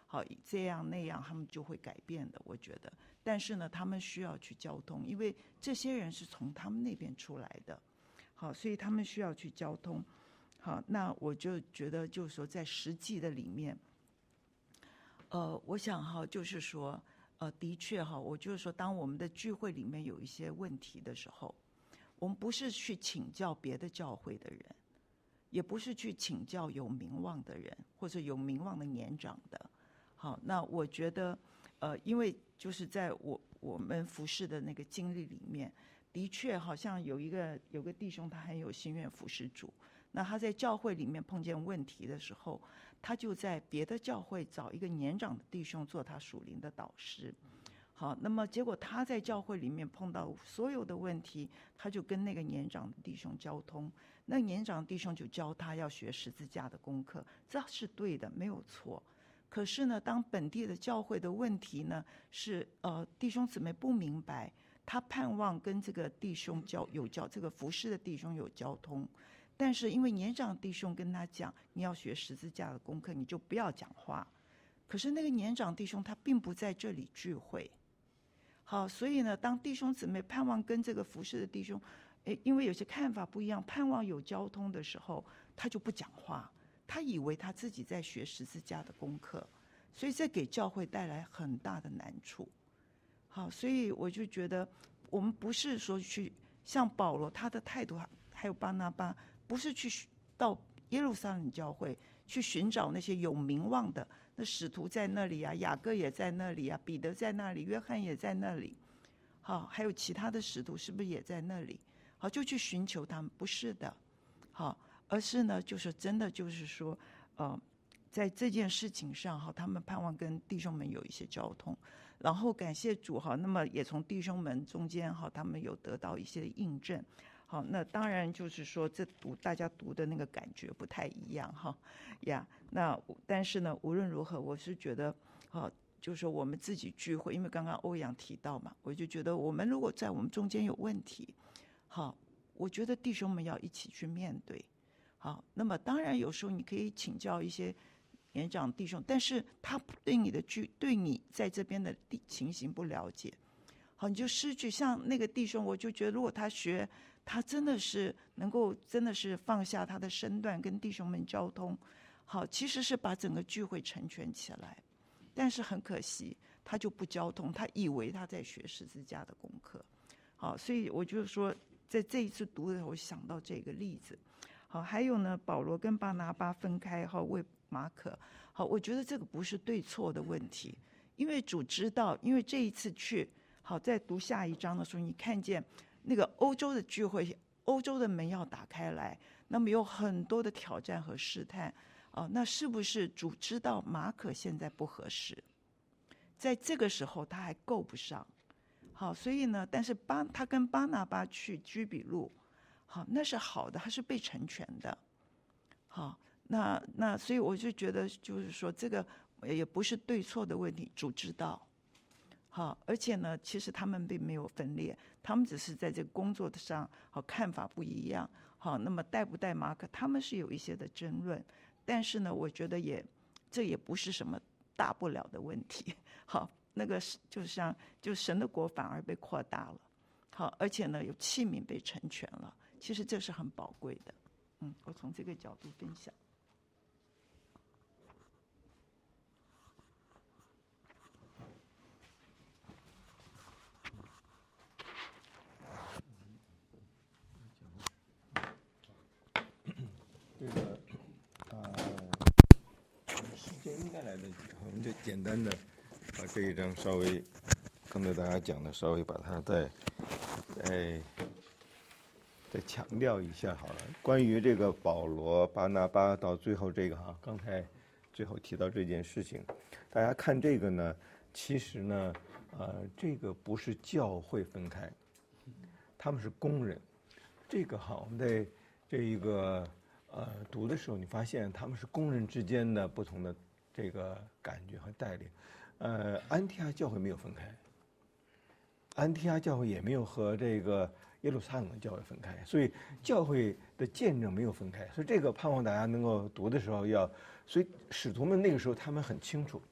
好这样那样他们就会改变的，我觉得。但是呢，他们需要去交通，因为这些人是从他们那边出来的，好，所以他们需要去交通。好，那我就觉得就是说在实际的里面，我想哈，就是说的确哈，我就是说当我们的聚会里面有一些问题的时候，我们不是去请教别的教会的人，也不是去请教有名望的人或者有名望的年长的。好，那我觉得因为就是在我们服侍的那个经历里面，的确好像有个弟兄他很有心愿服侍主，那他在教会里面碰见问题的时候，他就在别的教会找一个年长的弟兄做他属灵的导师。好，那么结果他在教会里面碰到所有的问题，他就跟那个年长的弟兄交通，那年长的弟兄就教他要学十字架的功课，这是对的，没有错。可是呢，当本地的教会的问题呢是弟兄姊妹不明白，他盼望跟这个弟兄这个服侍的弟兄有交通，但是因为年长弟兄跟他讲，你要学十字架的功课，你就不要讲话。可是那个年长弟兄他并不在这里聚会。好，所以呢，当弟兄姊妹盼望跟这个服侍的弟兄，因为有些看法不一样，盼望有交通的时候，他就不讲话，他以为他自己在学十字架的功课，所以这给教会带来很大的难处。好，所以我就觉得，我们不是说去像保罗他的态度，还有巴拿巴，不是去到耶路撒冷教会去寻找那些有名望的。那使徒在那里啊，雅各也在那里啊，彼得在那里，约翰也在那里，好，还有其他的使徒是不是也在那里？好，就去寻求他们，不是的，好，而是呢，就是真的就是说，在这件事情上哈，他们盼望跟弟兄们有一些交通，然后感谢主哈，那么也从弟兄们中间哈，他们有得到一些印证。好，那当然就是说，大家读的那个感觉不太一样哈呀。那但是呢，无论如何，我是觉得，就是我们自己聚会，因为刚刚欧阳提到嘛，我就觉得我们如果在我们中间有问题，好，我觉得弟兄们要一起去面对。好，那么当然有时候你可以请教一些年长弟兄，但是他对你在这边的情形不了解，好，你就失去像那个弟兄，我就觉得如果他真的是能够真的是放下他的身段跟弟兄们交通，好，其实是把整个聚会成全起来，但是很可惜他就不交通，他以为他在学十字架的功课。好，所以我就说在这一次读的时候想到这个例子。好，还有呢，保罗跟巴拿巴分开后为马可，好，我觉得这个不是对错的问题，因为主知道，因为这一次去，好，在读下一章的时候，你看见那个欧洲的聚会，欧洲的门要打开来，那么有很多的挑战和试探，那是不是主知道马可现在不合适，在这个时候他还够不上，好，所以呢，但是他跟巴拿巴去居比路，好，那是好的，他是被成全的，好，那所以我就觉得就是说这个也不是对错的问题，主知道。好，而且呢，其实他们并没有分裂，他们只是在这个工作上好看法不一样。好，那么带不带马可，他们是有一些的争论，但是呢，我觉得这也不是什么大不了的问题。好，那个就神的国反而被扩大了。好，而且呢，有器皿被成全了，其实这是很宝贵的。我从这个角度分享。 这个时间应该来得及，我们就简单的把这一章稍微刚才大家讲的稍微把它再强调一下好了。关于这个保罗、巴拿巴到最后这个刚才最后提到这件事情，大家看这个呢，其实呢，这个不是教会分开，他们是工人。这个我们在这一个读的时候，你发现他们是工人之间的不同的这个感觉和带领。安提阿教会没有分开，安提阿教会也没有和这个耶路撒冷教会分开，所以教会的见证没有分开。所以这个盼望大家能够读的时候所以使徒们那个时候他们很清楚，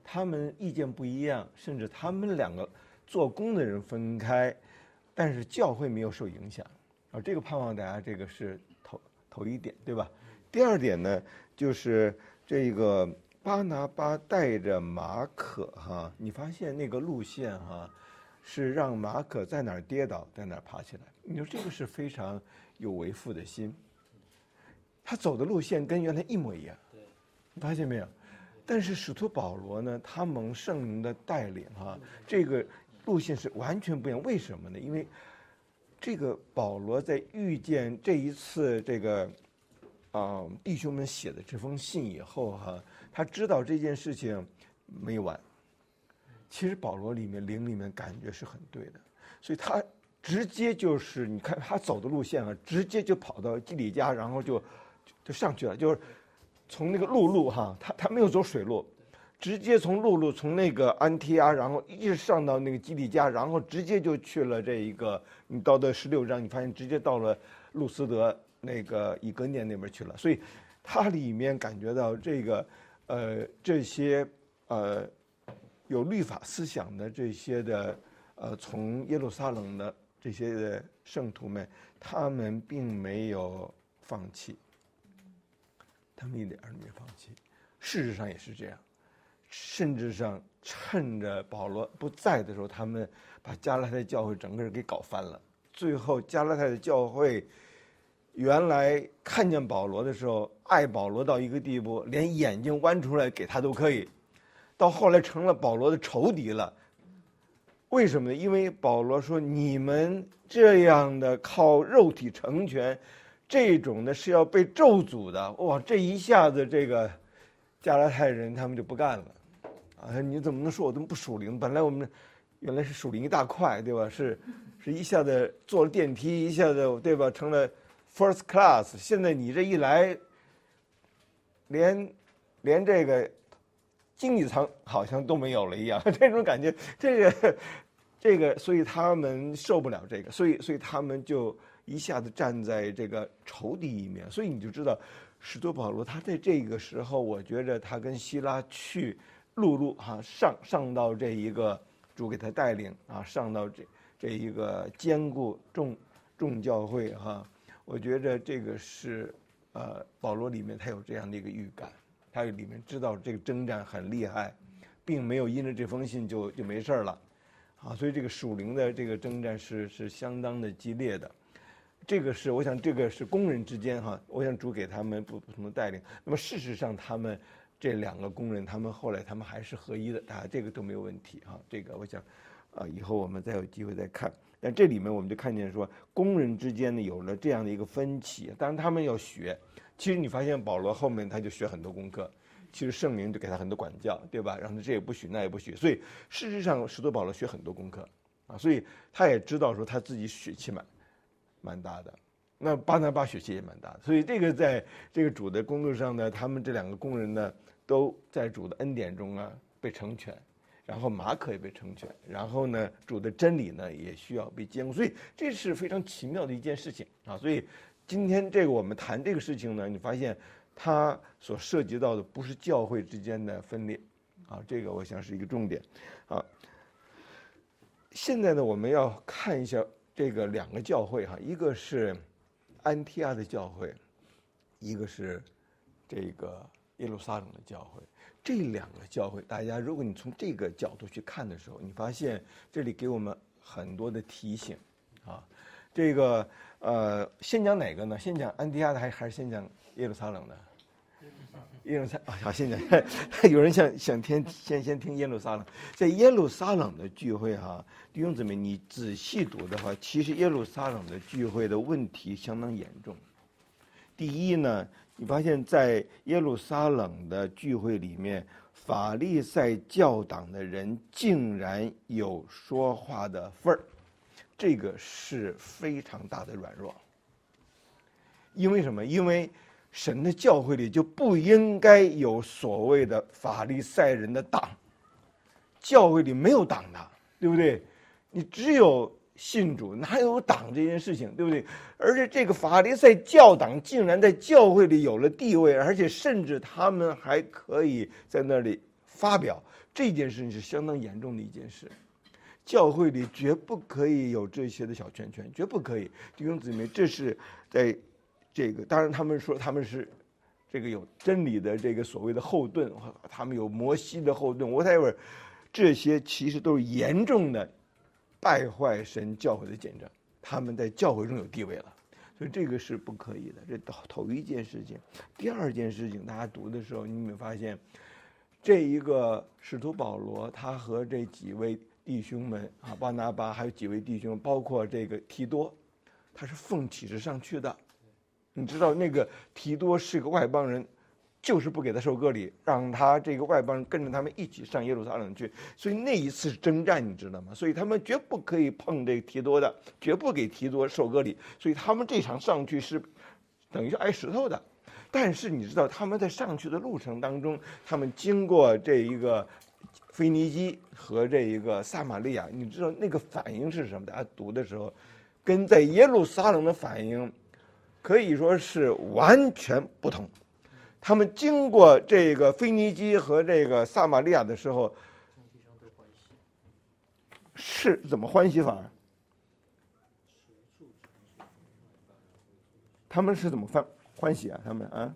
他们意见不一样，甚至他们两个做工的人分开，但是教会没有受影响啊。这个盼望大家这个是头一点，对吧？第二点呢，就是这个巴拿巴带着马可哈，你发现那个路线哈，是让马可在哪儿跌倒在哪儿爬起来。你说这个是非常有为父的心，他走的路线跟原来一模一样，你发现没有？但是使徒保罗呢，他蒙圣灵的带领哈，这个路线是完全不一样。为什么呢？因为这个保罗在遇见这一次这个弟兄们写的这封信以后哈，他知道这件事情没完。其实保罗灵里面感觉是很对的，所以他直接就是你看他走的路线啊，直接就跑到基里加，然后就上去了，就是从那个陆路哈，他没有走水路，直接从陆路从那个安提阿，然后一直上到那个基里加，然后直接就去了这一个，你到的16章，你发现直接到了路斯德那个以格念那边去了，所以它里面感觉到这个这些有律法思想的这些的从耶路撒冷的这些的圣徒们，他们并没有放弃，他们一点儿都没放弃。事实上也是这样，甚至上趁着保罗不在的时候，他们把加拉太教会整个人给搞翻了。最后加拉太的教会原来看见保罗的时候，爱保罗到一个地步，连眼睛弯出来给他都可以，到后来成了保罗的仇敌了。为什么呢？因为保罗说，你们这样的靠肉体成全，这种的是要被咒诅的。哇，这一下子这个加拉太人他们就不干了啊！你怎么能说我们不属灵？本来我们原来是属灵一大块，对吧？是一下子坐了电梯，一下子对吧成了 first class。现在你这一来，连这个经济舱好像都没有了一样，这种感觉，这个，所以他们受不了这个，所以他们就一下子站在这个仇敌一面。所以你就知道，使徒保罗他在这个时候，我觉着他跟希拉去陆路哈上到这一个主给他带领啊，上到这一个坚固众教会哈，我觉着这个是保罗里面他有这样的一个预感。他里面知道这个征战很厉害，并没有因着这封信就没事了，啊，所以这个属灵的这个征战是相当的激烈的。这个是我想这个是工人之间哈，我想主给他们不同的带领。那么事实上他们这两个工人，他们后来他们还是合一的啊，这个都没有问题哈。这个我想以后我们再有机会再看。但这里面我们就看见说，工人之间呢有了这样的一个分歧，当然他们要学。其实你发现保罗后面他就学很多功课，其实圣灵就给他很多管教，对吧？让他这也不许那也不许，所以事实上使徒保罗学很多功课啊，所以他也知道说他自己血气蛮大的，那巴拿巴血气也蛮大的，所以这个在这个主的工作上呢，他们这两个工人呢都在主的恩典中啊被成全，然后马可也被成全，然后呢主的真理呢也需要被坚固，所以这是非常奇妙的一件事情啊，所以。今天这个我们谈这个事情呢，你发现它所涉及到的不是教会之间的分裂，啊，这个我想是一个重点，啊。现在呢，我们要看一下这个两个教会哈，一个是安提阿的教会，一个是这个耶路撒冷的教会。这两个教会，大家如果你从这个角度去看的时候，你发现这里给我们很多的提醒，啊，这个。先讲哪个呢？先讲安提阿的，还是先讲耶路撒冷的？耶路撒啊，好，先讲。有人想先听耶路撒冷。在耶路撒冷的聚会哈，弟兄姊妹，你仔细读的话，其实耶路撒冷的聚会的问题相当严重。第一呢，你发现在耶路撒冷的聚会里面，法利赛教党的人竟然有说话的份儿。这个是非常大的软弱，因为什么？因为神的教会里就不应该有所谓的法利赛人的党，教会里没有党的，对不对？你只有信主，哪有党这件事情，对不对？而且这个法利赛教党竟然在教会里有了地位，而且甚至他们还可以在那里发表，这件事情是相当严重的一件事。教会里绝不可以有这些的小圈圈，绝不可以。弟兄姊妹，这是在这个，当然他们说他们是这个有真理的这个所谓的后盾，他们有摩西的后盾 ，whatever， 这些其实都是严重的败坏神教会的见证，他们在教会中有地位了，所以这个是不可以的。这头一件事情，第二件事情，大家读的时候，你有没有发现，这一个使徒保罗，他和这几位弟兄们啊，巴拿巴还有几位弟兄，包括这个提多，他是奉启示上去的。你知道那个提多是个外邦人，就是不给他受割礼，让他这个外邦人跟着他们一起上耶路撒冷去。所以那一次是征战，你知道吗？所以他们绝不可以碰这个提多的，绝不给提多受割礼。所以他们这场上去是等于是挨石头的。但是你知道他们在上去的路程当中，他们经过这一个腓尼基和这一个撒玛利亚，你知道那个反应是什么？大家读的时候，跟在耶路撒冷的反应可以说是完全不同。他们经过这个腓尼基和这个撒玛利亚的时候，是怎么欢喜法？他们是怎么欢喜啊？他们啊，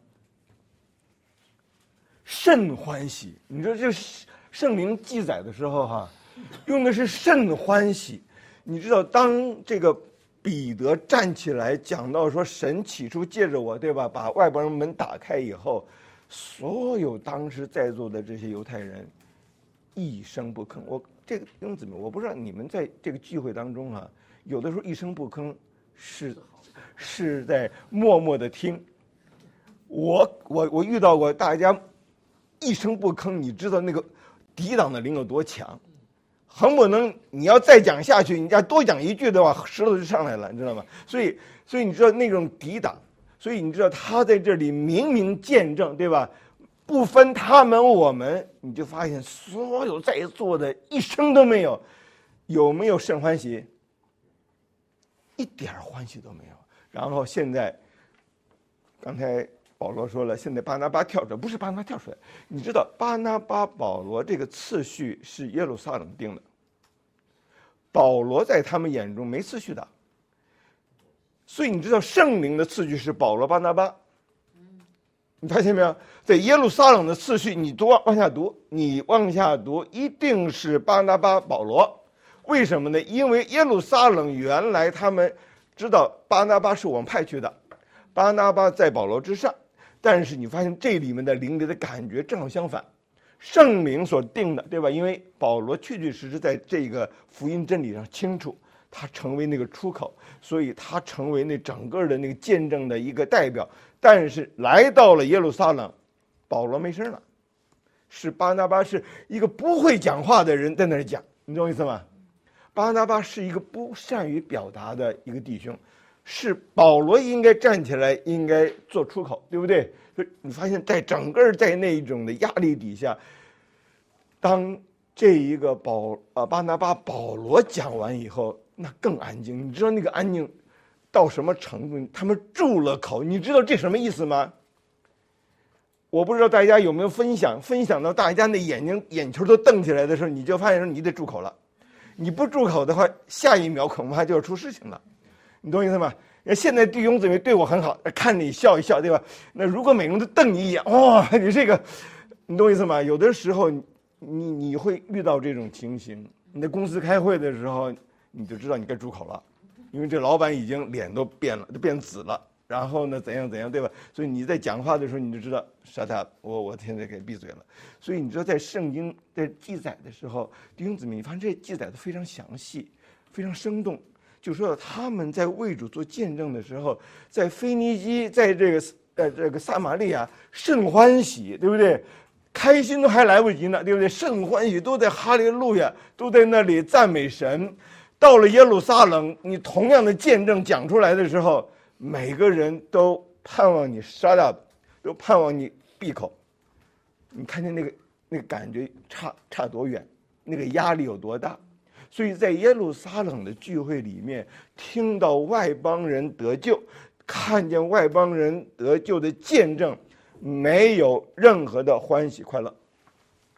甚欢喜。你说这圣灵记载的时候哈，用的是甚欢喜。你知道，当这个彼得站起来讲到说神起初借着我，对吧，把外邦人门打开以后，所有当时在座的这些犹太人一声不吭。我这个弟兄姊妹，我不知道你们在这个聚会当中啊，有的时候一声不吭是在默默的听。我遇到过大家一声不吭，你知道那个抵挡的灵有多强？很可能你要再讲下去，你要多讲一句的话，石头就上来了，你知道吗？所以你知道那种抵挡，所以你知道他在这里明明见证，对吧？不分他们我们，你就发现所有在座的一声都没有，有没有甚欢喜？一点欢喜都没有。然后现在，刚才保罗说了，现在巴拿巴跳出来，不是巴拿巴跳出来，你知道巴拿巴保罗这个次序是耶路撒冷定的，保罗在他们眼中没次序的，所以你知道圣灵的次序是保罗巴拿巴，你发现没有？在耶路撒冷的次序，你往下读，一定是巴拿巴保罗。为什么呢？因为耶路撒冷原来他们知道巴拿巴是我们派去的，巴拿巴在保罗之上，但是你发现这里面的灵里的感觉正好相反，圣灵所定的，对吧？因为保罗确确实实在这个福音真理上清楚，他成为那个出口，所以他成为那整个的那个见证的一个代表。但是来到了耶路撒冷，保罗没声了，是巴拿巴是一个不会讲话的人在那儿讲，你懂我意思吗？巴拿巴是一个不善于表达的一个弟兄，是保罗应该站起来，应该做出口，对不对？所以你发现在整个在那种的压力底下，当这一个巴拿巴保罗讲完以后，那更安静。你知道那个安静到什么程度？他们住了口，你知道这什么意思吗？我不知道大家有没有分享到大家那眼球都瞪起来的时候，你就发现说你得住口了。你不住口的话，下一秒恐怕就要出事情了，你懂我意思吗？现在弟兄姊妹对我很好，看你笑一笑，对吧？那如果每个人都瞪你一眼，哇，你这个，你懂我意思吗？有的时候你会遇到这种情形，你在公司开会的时候，你就知道你该住口了，因为这老板已经脸都变了，都变紫了。然后呢，怎样，对吧？所以你在讲话的时候，你就知道 shut up， 我现在该闭嘴了。所以你知道，在圣经在记载的时候，弟兄姊妹，你发现这记载的非常详细，非常生动。就说他们在为主做见证的时候，在腓尼基，在这个撒玛利亚甚欢喜，对不对？开心都还来不及呢，对不对？甚欢喜，都在哈利路亚，都在那里赞美神。到了耶路撒冷，你同样的见证讲出来的时候，每个人都盼望你 shut up， 都盼望你闭口。你看见那个感觉差多远，那个压力有多大？所以在耶路撒冷的聚会里面，听到外邦人得救，看见外邦人得救的见证，没有任何的欢喜快乐，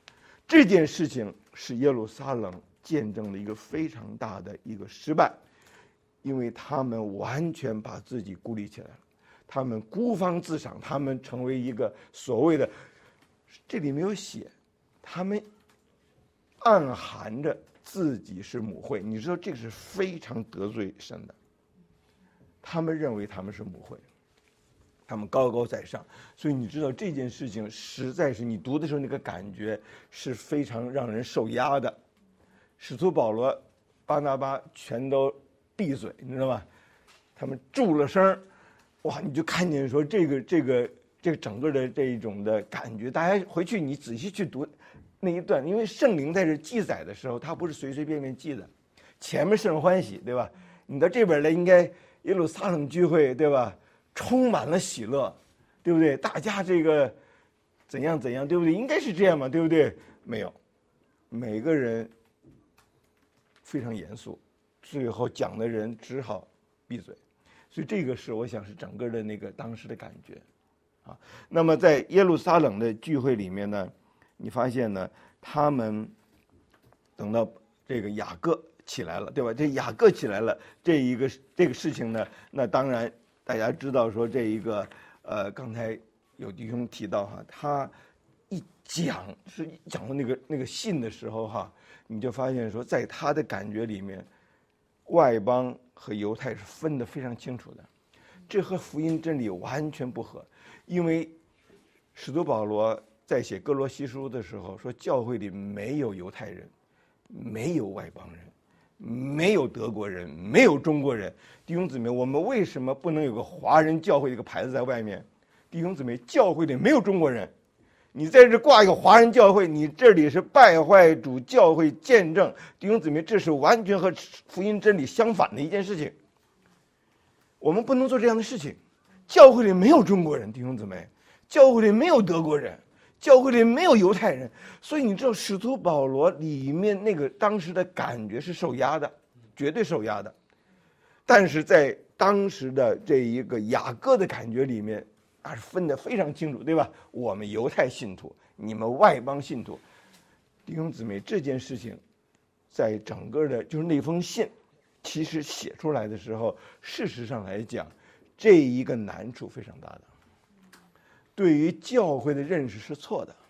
这件事情是耶路撒冷见证了一个非常大的一个失败，因为他们完全把自己孤立起来了，他们孤芳自赏，他们成为一个所谓的，这里没有写，他们暗含着自己是母会，你知道这个是非常得罪神的。他们认为他们是母会，他们高高在上，所以你知道这件事情实在是你读的时候那个感觉是非常让人受压的。使徒保罗、巴拿巴全都闭嘴，你知道吗？他们住了声，哇，你就看见说这个整个的这一种的感觉。大家回去你仔细去读那一段，因为圣灵在这记载的时候，他不是随随便便记的，前面甚欢喜，对吧？你到这边来，应该耶路撒冷聚会，对吧？充满了喜乐，对不对？大家这个怎样怎样，对不对？应该是这样嘛，对不对？没有，每个人非常严肃，最后讲的人只好闭嘴。所以这个是我想是整个的那个当时的感觉，啊。那么在耶路撒冷的聚会里面呢，你发现呢，他们等到这个雅各起来了，对吧？这雅各起来了，这个事情呢，那当然大家知道说这一个刚才有弟兄提到哈，他一讲到那个信的时候哈，你就发现说在他的感觉里面，外邦和犹太是分得非常清楚的，这和福音真理完全不合。因为使徒保罗在写哥罗西书的时候说，教会里没有犹太人，没有外邦人，没有德国人，没有中国人。弟兄姊妹，我们为什么不能有个华人教会这个牌子在外面？弟兄姊妹，教会里没有中国人，你在这挂一个华人教会，你这里是败坏主教会见证。弟兄姊妹，这是完全和福音真理相反的一件事情。我们不能做这样的事情。教会里没有中国人，弟兄姊妹，教会里没有德国人，教会里没有犹太人。所以你知道使徒保罗里面那个当时的感觉是受压的，绝对受压的。但是在当时的这一个雅各的感觉里面，那是分得非常清楚，对吧？我们犹太信徒，你们外邦信徒。弟兄姊妹，这件事情在整个的就是那封信其实写出来的时候，事实上来讲，这一个难处非常大的，对于教会的认识是错的。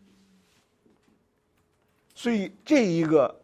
所以这一个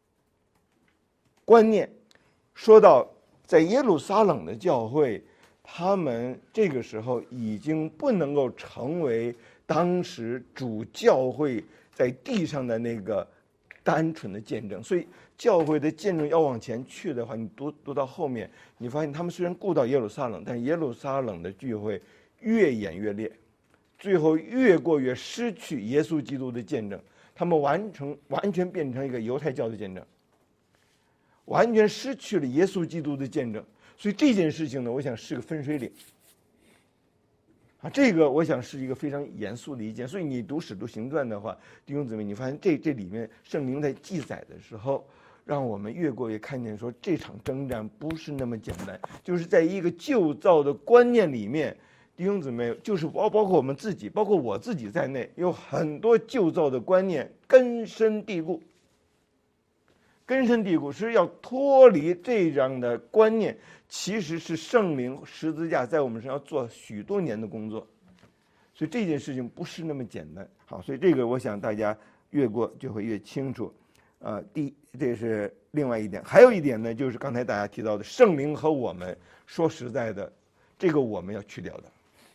观念说到在耶路撒冷的教会，他们这个时候已经不能够成为当时主教会在地上的那个单纯的见证。所以教会的见证要往前去的话，你读到后面，你发现他们虽然顾到耶路撒冷，但是耶路撒冷的聚会越演越烈，最后越过越失去耶稣基督的见证，他们完全变成一个犹太教的见证，完全失去了耶稣基督的见证。所以这件事情呢，我想是个分水岭啊，这个我想是一个非常严肃的一件。所以你读《使徒行传》的话，弟兄姊妹，你发现这里面圣灵在记载的时候，让我们越过越看见说，这场征战不是那么简单，就是在一个旧造的观念里面，弟兄姊妹，就是包括我们自己，包括我自己在内，有很多旧造的观念根深蒂固。根深蒂固是要脱离这样的观念，其实是圣灵十字架在我们身上做许多年的工作，所以这件事情不是那么简单。好，所以这个我想大家越过就会越清楚。这是另外一点，还有一点呢，就是刚才大家提到的圣灵和我们，说实在的，这个我们要去掉的，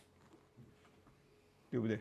对不对？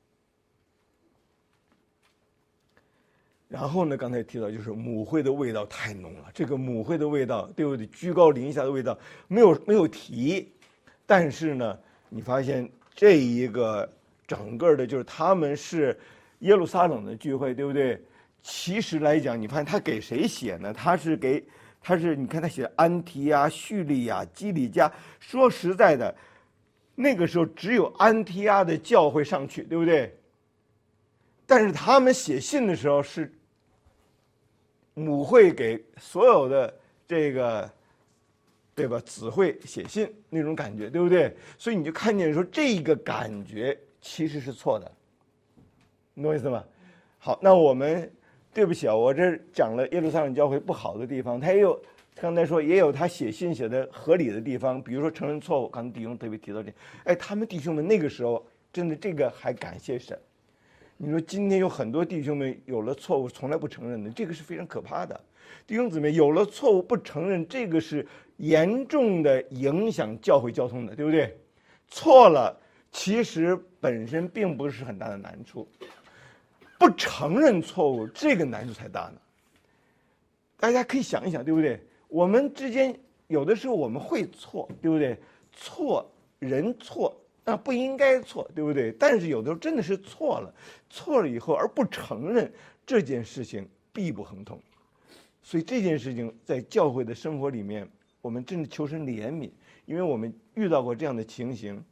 然后呢，刚才提到就是母会的味道太浓了，这个母会的味道，对不对？居高临下的味道没有提，但是呢，你发现这一个整个的，就是他们是耶路撒冷的聚会，对不对？其实来讲，你发现他给谁写呢？他是你看他写安提亚、叙利亚、基里加。说实在的，那个时候只有安提亚的教会上去，对不对？但是他们写信的时候是母会给所有的这个，对吧？子会写信那种感觉，对不对？所以你就看见说这个感觉其实是错的，你懂我意思吗？ 好，那我们对不起啊，我这讲了耶路撒冷教会不好的地方，他也有刚才说也有他写信写的合理的地方，比如说承认错误，刚才弟兄特别提到这，哎，他们弟兄们那个时候真的这个还感谢神。你说今天有很多弟兄们有了错误从来不承认的，这个是非常可怕的。弟兄姊妹有了错误不承认，这个是严重的影响教会交通的，对不对？错了其实本身并不是很大的难处，不承认错误这个难处才大呢。大家可以想一想，对不对？我们之间有的时候我们会错，对不对？错，人错，那不应该错，对不对？但是有的时候真的是错了，错了以后而不承认这件事情必不亨通。所以这件事情在教会的生活里面，我们真的求神怜悯，因为我们遇到过这样的情形，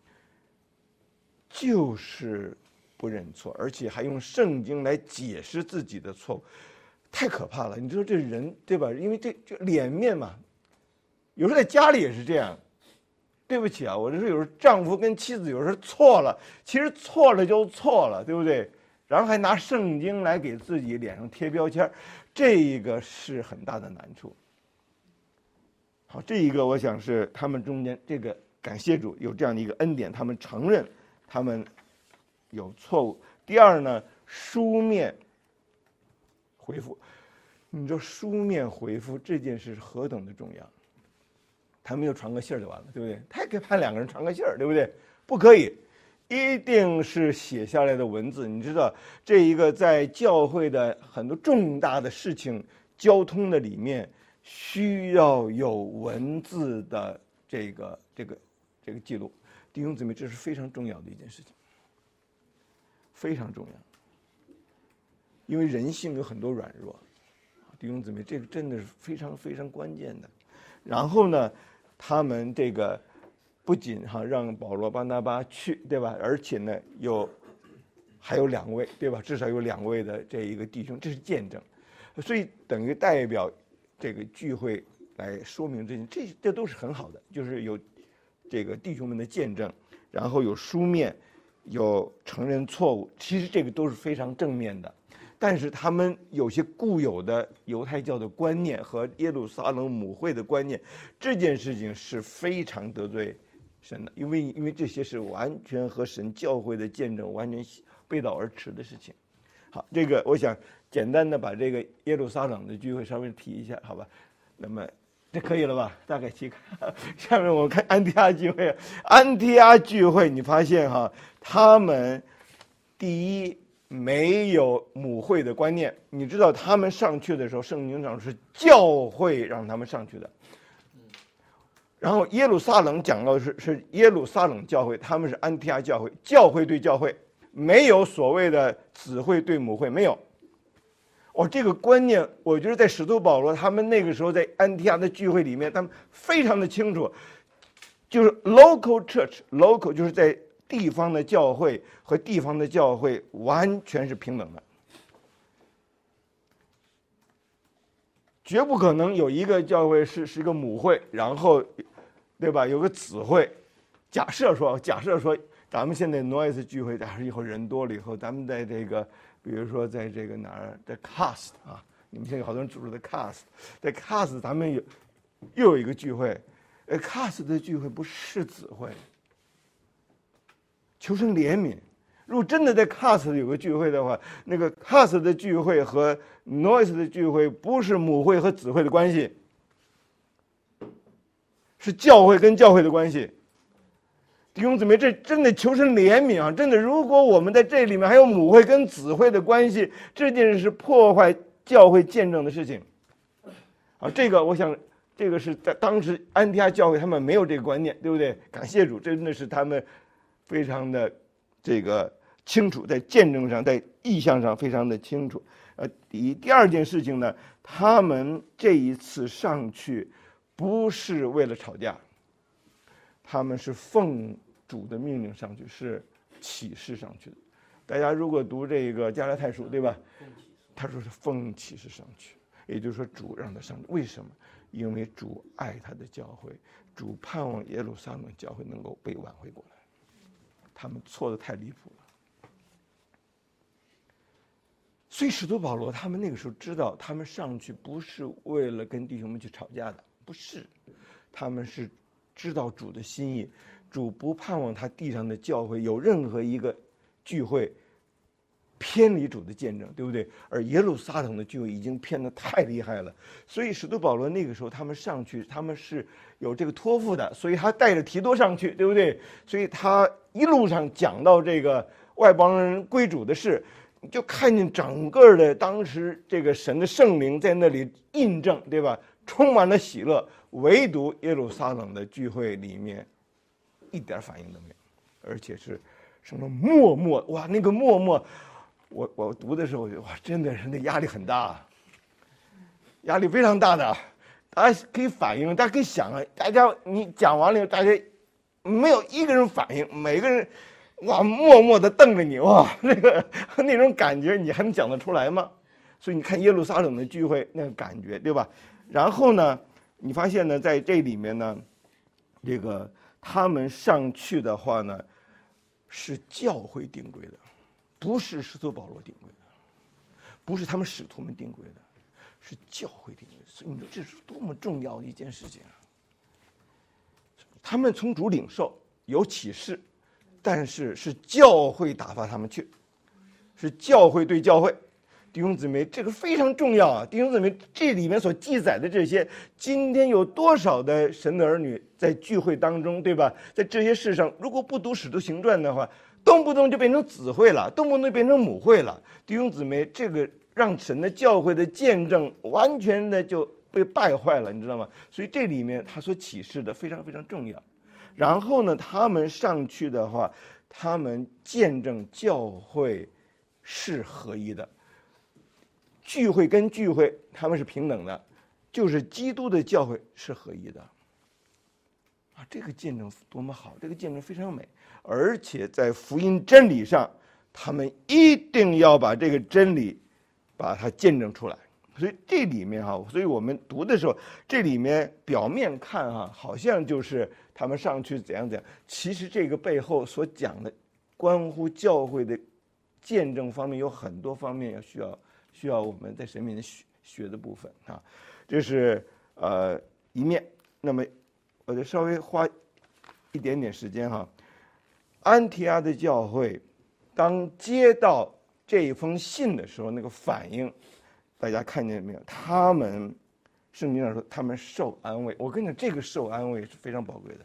就是不认错，而且还用圣经来解释自己的错误，太可怕了。你说这人对吧？因为这脸面嘛，有时候在家里也是这样。对不起啊，我这是有时候丈夫跟妻子有时候错了，其实错了就错了，对不对？然后还拿圣经来给自己脸上贴标签，这一个是很大的难处。好，这一个我想是他们中间这个感谢主有这样的一个恩典，他们承认他们有错误。第二呢，书面回复，你说书面回复这件事是何等的重要？他没有传个信儿就完了，对不对？他也可以派两个人传个信儿，对不对？不可以，一定是写下来的文字。你知道，这一个在教会的很多重大的事情交通的里面，需要有文字的这个记录。弟兄姊妹，这是非常重要的一件事情，非常重要。因为人性有很多软弱，弟兄姊妹，这个真的是非常非常关键的。然后呢，他们这个不仅让保罗巴拿巴去，对吧？而且呢，还有2位，对吧？至少有2位的这一个弟兄，这是见证，所以等于代表这个聚会来说明这都是很好的，就是有这个弟兄们的见证，然后有书面，有承认错误，其实这个都是非常正面的。但是他们有些固有的犹太教的观念和耶路撒冷母会的观念，这件事情是非常得罪神的，因为这些是完全和神教会的见证完全背道而驰的事情。好，这个我想简单的把这个耶路撒冷的聚会稍微提一下，好吧？那么这可以了吧？大概期看。下面我们看安提阿聚会，安提阿聚会，你发现他们第一。没有母会的观念，你知道他们上去的时候，圣经上是教会让他们上去的。然后耶路撒冷讲到是耶路撒冷教会，他们是安提阿教会，教会对教会，没有所谓的子会对母会，没有。这个观念，我觉得在使徒保罗他们那个时候在安提阿的聚会里面，他们非常的清楚，就是 local church，local 就是在地方的教会和地方的教会完全是平等的，绝不可能有一个教会是一个母会，然后，对吧？有个子会。假设说，咱们现在 Noise 聚会，假设以后人多了以后，咱们在这个，比如说在这个哪儿，在 Cast 你们现在有好多人组织的 Cast， 在 Cast 咱们又有一个聚会，Cast 的聚会不是子会。求神怜悯，如果真的在 Cast 有个聚会的话，那个 Cast 的聚会和 Noise 的聚会不是母会和子会的关系，是教会跟教会的关系。弟兄姊妹，这真的求神怜悯啊！真的，如果我们在这里面还有母会跟子会的关系，这件事是破坏教会见证的事情。这个我想，这个是在当时安提阿教会他们没有这个观念，对不对？感谢主，真的是他们。非常的这个清楚，在见证上，在意向上非常的清楚。第二件事情呢，他们这一次上去不是为了吵架，他们是奉主的命令上去，是启示上去的。大家如果读这个加拉太书，对吧？他说是奉启示上去，也就是说主让他上去。为什么？因为主爱他的教会，主盼望耶路撒冷教会能够被挽回过来。他们错得太离谱了， 所以使徒保罗他们那个时候知道，他们上去不是为了跟弟兄们去吵架的，不是，他们是知道主的心意，主不盼望他地上的教会有任何一个聚会偏离主的见证，对不对？而耶路撒冷的聚会已经偏得太厉害了，所以使徒保罗那个时候他们上去，他们是有这个托付的，所以他带着提多上去，对不对？所以他一路上讲到这个外邦人归主的事，你就看见整个的当时这个神的圣灵在那里印证，对吧？充满了喜乐，唯独耶路撒冷的聚会里面一点反应都没有，而且是什么默默，哇，那个默默，我读的时候，哇，真的是那压力很大，压力非常大的。大家可以反应，大家可以想啊，大家你讲完了，大家没有一个人反应，每个人哇默默的瞪着你，哇，那种感觉你还能讲得出来吗？所以你看耶路撒冷的聚会那个感觉，对吧？然后呢，你发现呢，在这里面呢，这个他们上去的话呢，是教会定规的，不是使徒保罗定规的，不是他们使徒们定规的，是教会定规的。所以你说这是多么重要的一件事情啊！他们从主领受有启示，但是是教会打发他们去，是教会对教会。弟兄姊妹，这个非常重要啊！弟兄姊妹，这里面所记载的这些，今天有多少的神的儿女在聚会当中，对吧？在这些事上，如果不读使徒行传的话，动不动就变成子会了，动不动就变成母会了。弟兄姊妹，这个让神的教会的见证完全的就被败坏了，你知道吗？所以这里面他所启示的非常非常重要。然后呢，他们上去的话，他们见证教会是合一的。聚会跟聚会他们是平等的，就是基督的教会是合一的啊！这个见证多么好，这个见证非常美，而且在福音真理上，他们一定要把这个真理把它见证出来。所以这里面哈，所以我们读的时候，这里面表面看哈，好像就是他们上去怎样怎样，其实这个背后所讲的关乎教会的见证方面有很多方面需要我们在神面前学的部分啊，这是一面。那么我就稍微花一点点时间哈。安提阿的教会当接到这一封信的时候，那个反应，大家看见没有？他们圣经上说他们受安慰。我跟你讲，这个受安慰是非常宝贵的。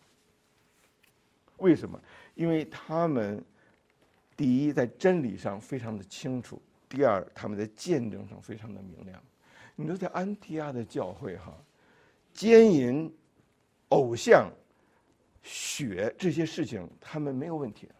为什么？因为他们第一在真理上非常的清楚。第二，他们在见证上非常的明亮。你说在安提阿的教会哈，奸淫、偶像、血这些事情，他们没有问题。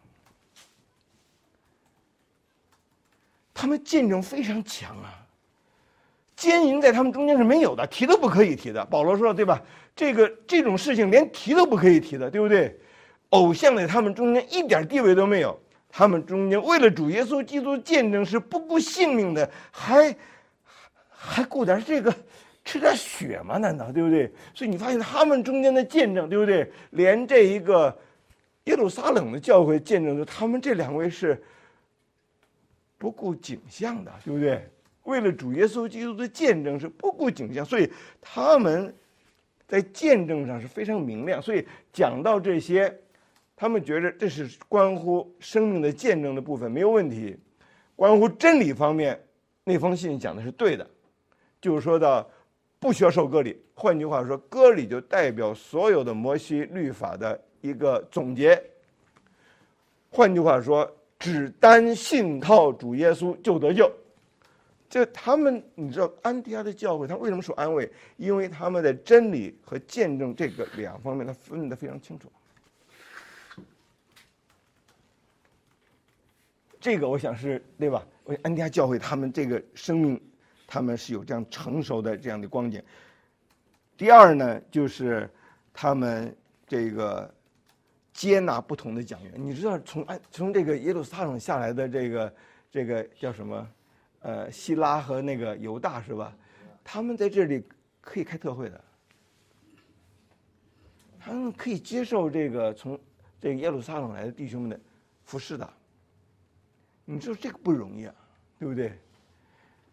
他们见证非常强啊。奸淫在他们中间是没有的，提都不可以提的。保罗说对吧？这种事情连提都不可以提的，对不对？偶像在他们中间一点地位都没有。他们中间为了主耶稣基督见证是不顾性命的，还顾点这个吃点血吗？难道对不对？所以你发现他们中间的见证，对不对？连这一个耶路撒冷的教会见证的，他们这两位是不顾景象的，对不对？为了主耶稣基督的见证是不顾景象，所以他们在见证上是非常明亮。所以讲到这些，他们觉得这是关乎生命的见证的部分，没有问题。关乎真理方面，那封信讲的是对的，就是说到不需要受割礼。换句话说，割礼就代表所有的摩西律法的一个总结。换句话说，只单信靠主耶稣就得救。这他们，你知道安提阿的教会，他为什么受安慰？因为他们在真理和见证这个两方面，他分得非常清楚。这个我想是对吧？安提阿教会他们这个生命，他们是有这样成熟的这样的光景。第二呢，就是他们这个接纳不同的讲员。你知道从这个耶路撒冷下来的这个叫什么？希拉和那个犹大是吧？他们在这里可以开特会的，他们可以接受这个从这个耶路撒冷来的弟兄们的服侍的。你知道这个不容易啊，对不对？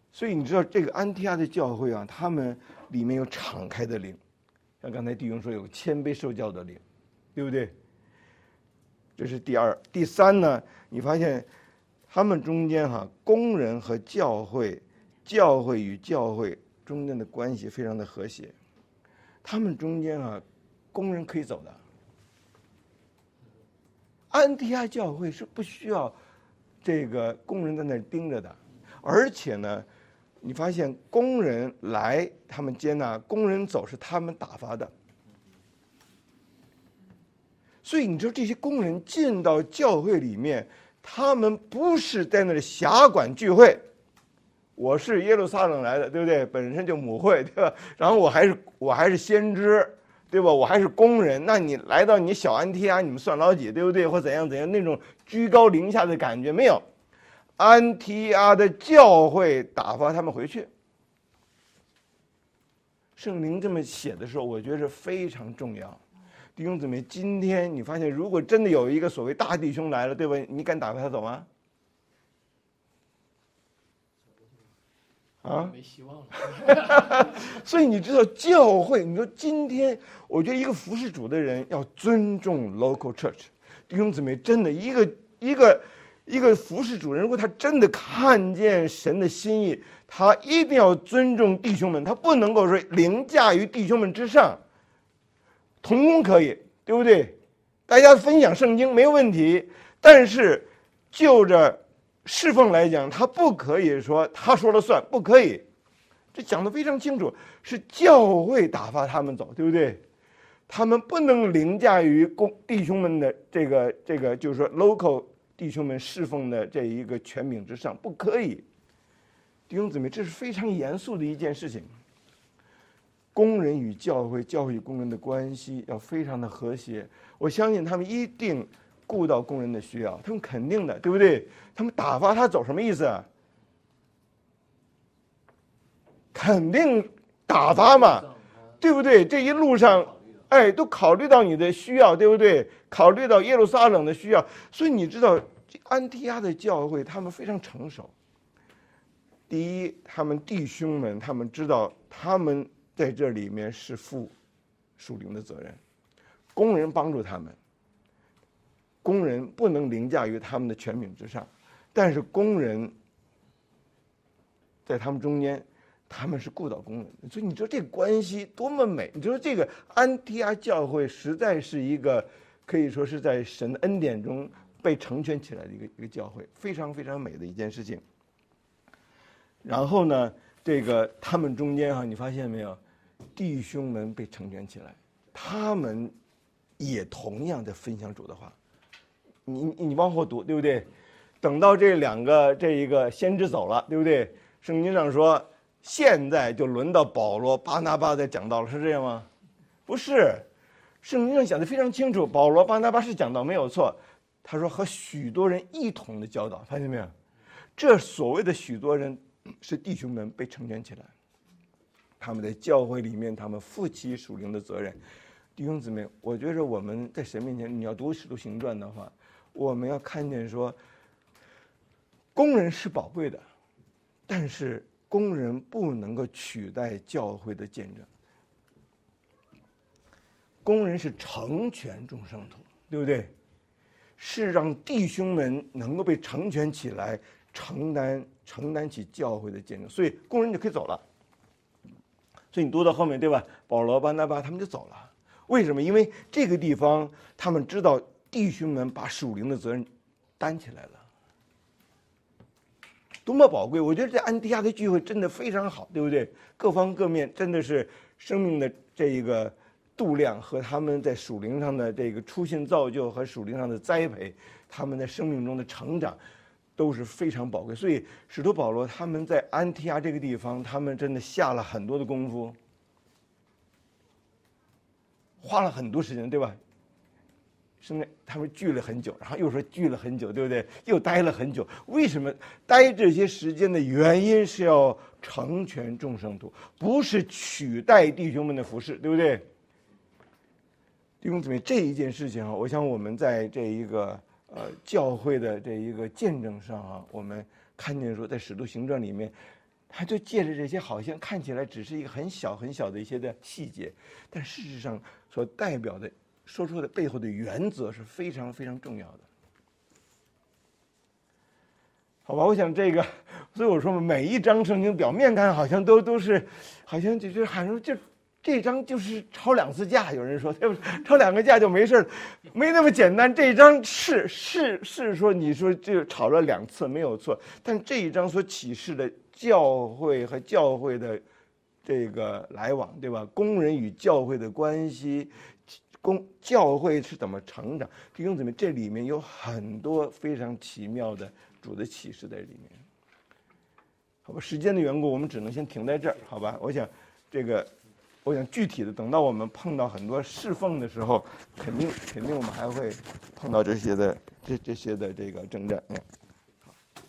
所以你知道这个安提阿的教会啊，他们里面有敞开的灵，像刚才弟兄说有谦卑受教的灵，对不对？这是第二。第三呢，你发现他们中间工人和教会，教会与教会中间的关系非常的和谐。他们中间工人可以走的。安提阿教会是不需要这个工人在那儿盯着的，而且呢，你发现工人来他们接纳，工人走是他们打发的。所以你知道这些工人进到教会里面，他们不是在那里辖管聚会。我是耶路撒冷来的，对不对？本身就母会，对吧？然后我还是先知，对吧？我还是工人。那你来到你小安提阿，你们算老几，对不对？或怎样怎样那种居高临下的感觉没有？安提阿的教会打发他们回去。圣灵这么写的时候，我觉得是非常重要。弟兄姊妹，今天你发现，如果真的有一个所谓大弟兄来了，对吧？你敢打发他走吗？ 没希望了。 所以你知道教会，你说今天，我觉得一个服侍主的人要尊重 local church。弟兄姊妹，真的一个服侍主人，如果他真的看见神的心意，他一定要尊重弟兄们，他不能够说凌驾于弟兄们之上。同工可以，对不对？大家分享圣经没有问题，但是就着侍奉来讲，他不可以说他说了算，不可以。这讲得非常清楚，是教会打发他们走，对不对？他们不能凌驾于弟兄们的这个，就是说 local 弟兄们侍奉的这一个权柄之上，不可以。弟兄姊妹，这是非常严肃的一件事情。工人与教会，教会与工人的关系要非常的和谐。我相信他们一定顾到工人的需要，他们肯定的，对不对？他们打发他走什么意思啊？肯定打发嘛，对不对？这一路上，都考虑到你的需要，对不对？考虑到耶路撒冷的需要，所以你知道安提阿的教会他们非常成熟。第一，他们弟兄们，他们知道他们在这里面是负属灵的责任，工人帮助他们，工人不能凌驾于他们的权柄之上，但是工人在他们中间，他们是顾到工人，所以你知道这个关系多么美。你知道这个安提阿教会实在是一个可以说是在神的恩典中被成全起来的一个教会，非常非常美的一件事情。然后呢，这个他们中间你发现没有，弟兄们被成全起来，他们也同样在分享主的话。你往后读，对不对？等到这一个先知走了，对不对？圣经上说，现在就轮到保罗、巴拿巴在讲道了，是这样吗？不是，圣经上讲得非常清楚，保罗、巴拿巴是讲道没有错。他说和许多人一同的教导，发现没有？这所谓的许多人是弟兄们被成全起来，他们在教会里面，他们负起属灵的责任。弟兄姊妹，我觉得我们在神面前，你要读《使徒行传》的话，我们要看见说，工人是宝贵的，但是工人不能够取代教会的见证。工人是成全众圣徒，对不对？是让弟兄们能够被成全起来，承担起教会的见证，所以工人就可以走了。所以你读到后面，对吧？保罗、巴拿巴他们就走了。为什么？因为这个地方他们知道弟兄们把属灵的责任担起来了，多么宝贵！我觉得这安提阿的聚会真的非常好，对不对？各方各面真的是生命的这一个度量和他们在属灵上的这个出信造就和属灵上的栽培，他们在生命中的成长都是非常宝贵。所以使徒保罗他们在安提阿这个地方，他们真的下了很多的功夫，花了很多时间，对吧？他们聚了很久，然后又说聚了很久，对不对？又待了很久。为什么待这些时间的原因是要成全众圣徒，不是取代弟兄们的服侍，对不对？弟兄姊妹，这一件事情我想我们在这一个教会的这一个见证上我们看见说，在使徒行传里面， 他就借着这些好像看起来只是一个很小很小的一些的细节，但事实上所代表的说出的背后的原则是非常非常重要的。好吧，我想这个，所以我说每一章圣经表面看好像都是，好像就这章就是吵2次架，有人说对不对？吵2个架就没事了，没那么简单。这一章是说你说就吵了2次没有错，但这一章所启示的教会和教会的这个来往，对吧？工人与教会的关系，教会是怎么成长？弟兄姊妹，这里面有很多非常奇妙的主的启示在里面。好吧，时间的缘故，我们只能先停在这儿，好吧？我想具体的，等到我们碰到很多侍奉的时候，肯定我们还会碰到这些的这个征战。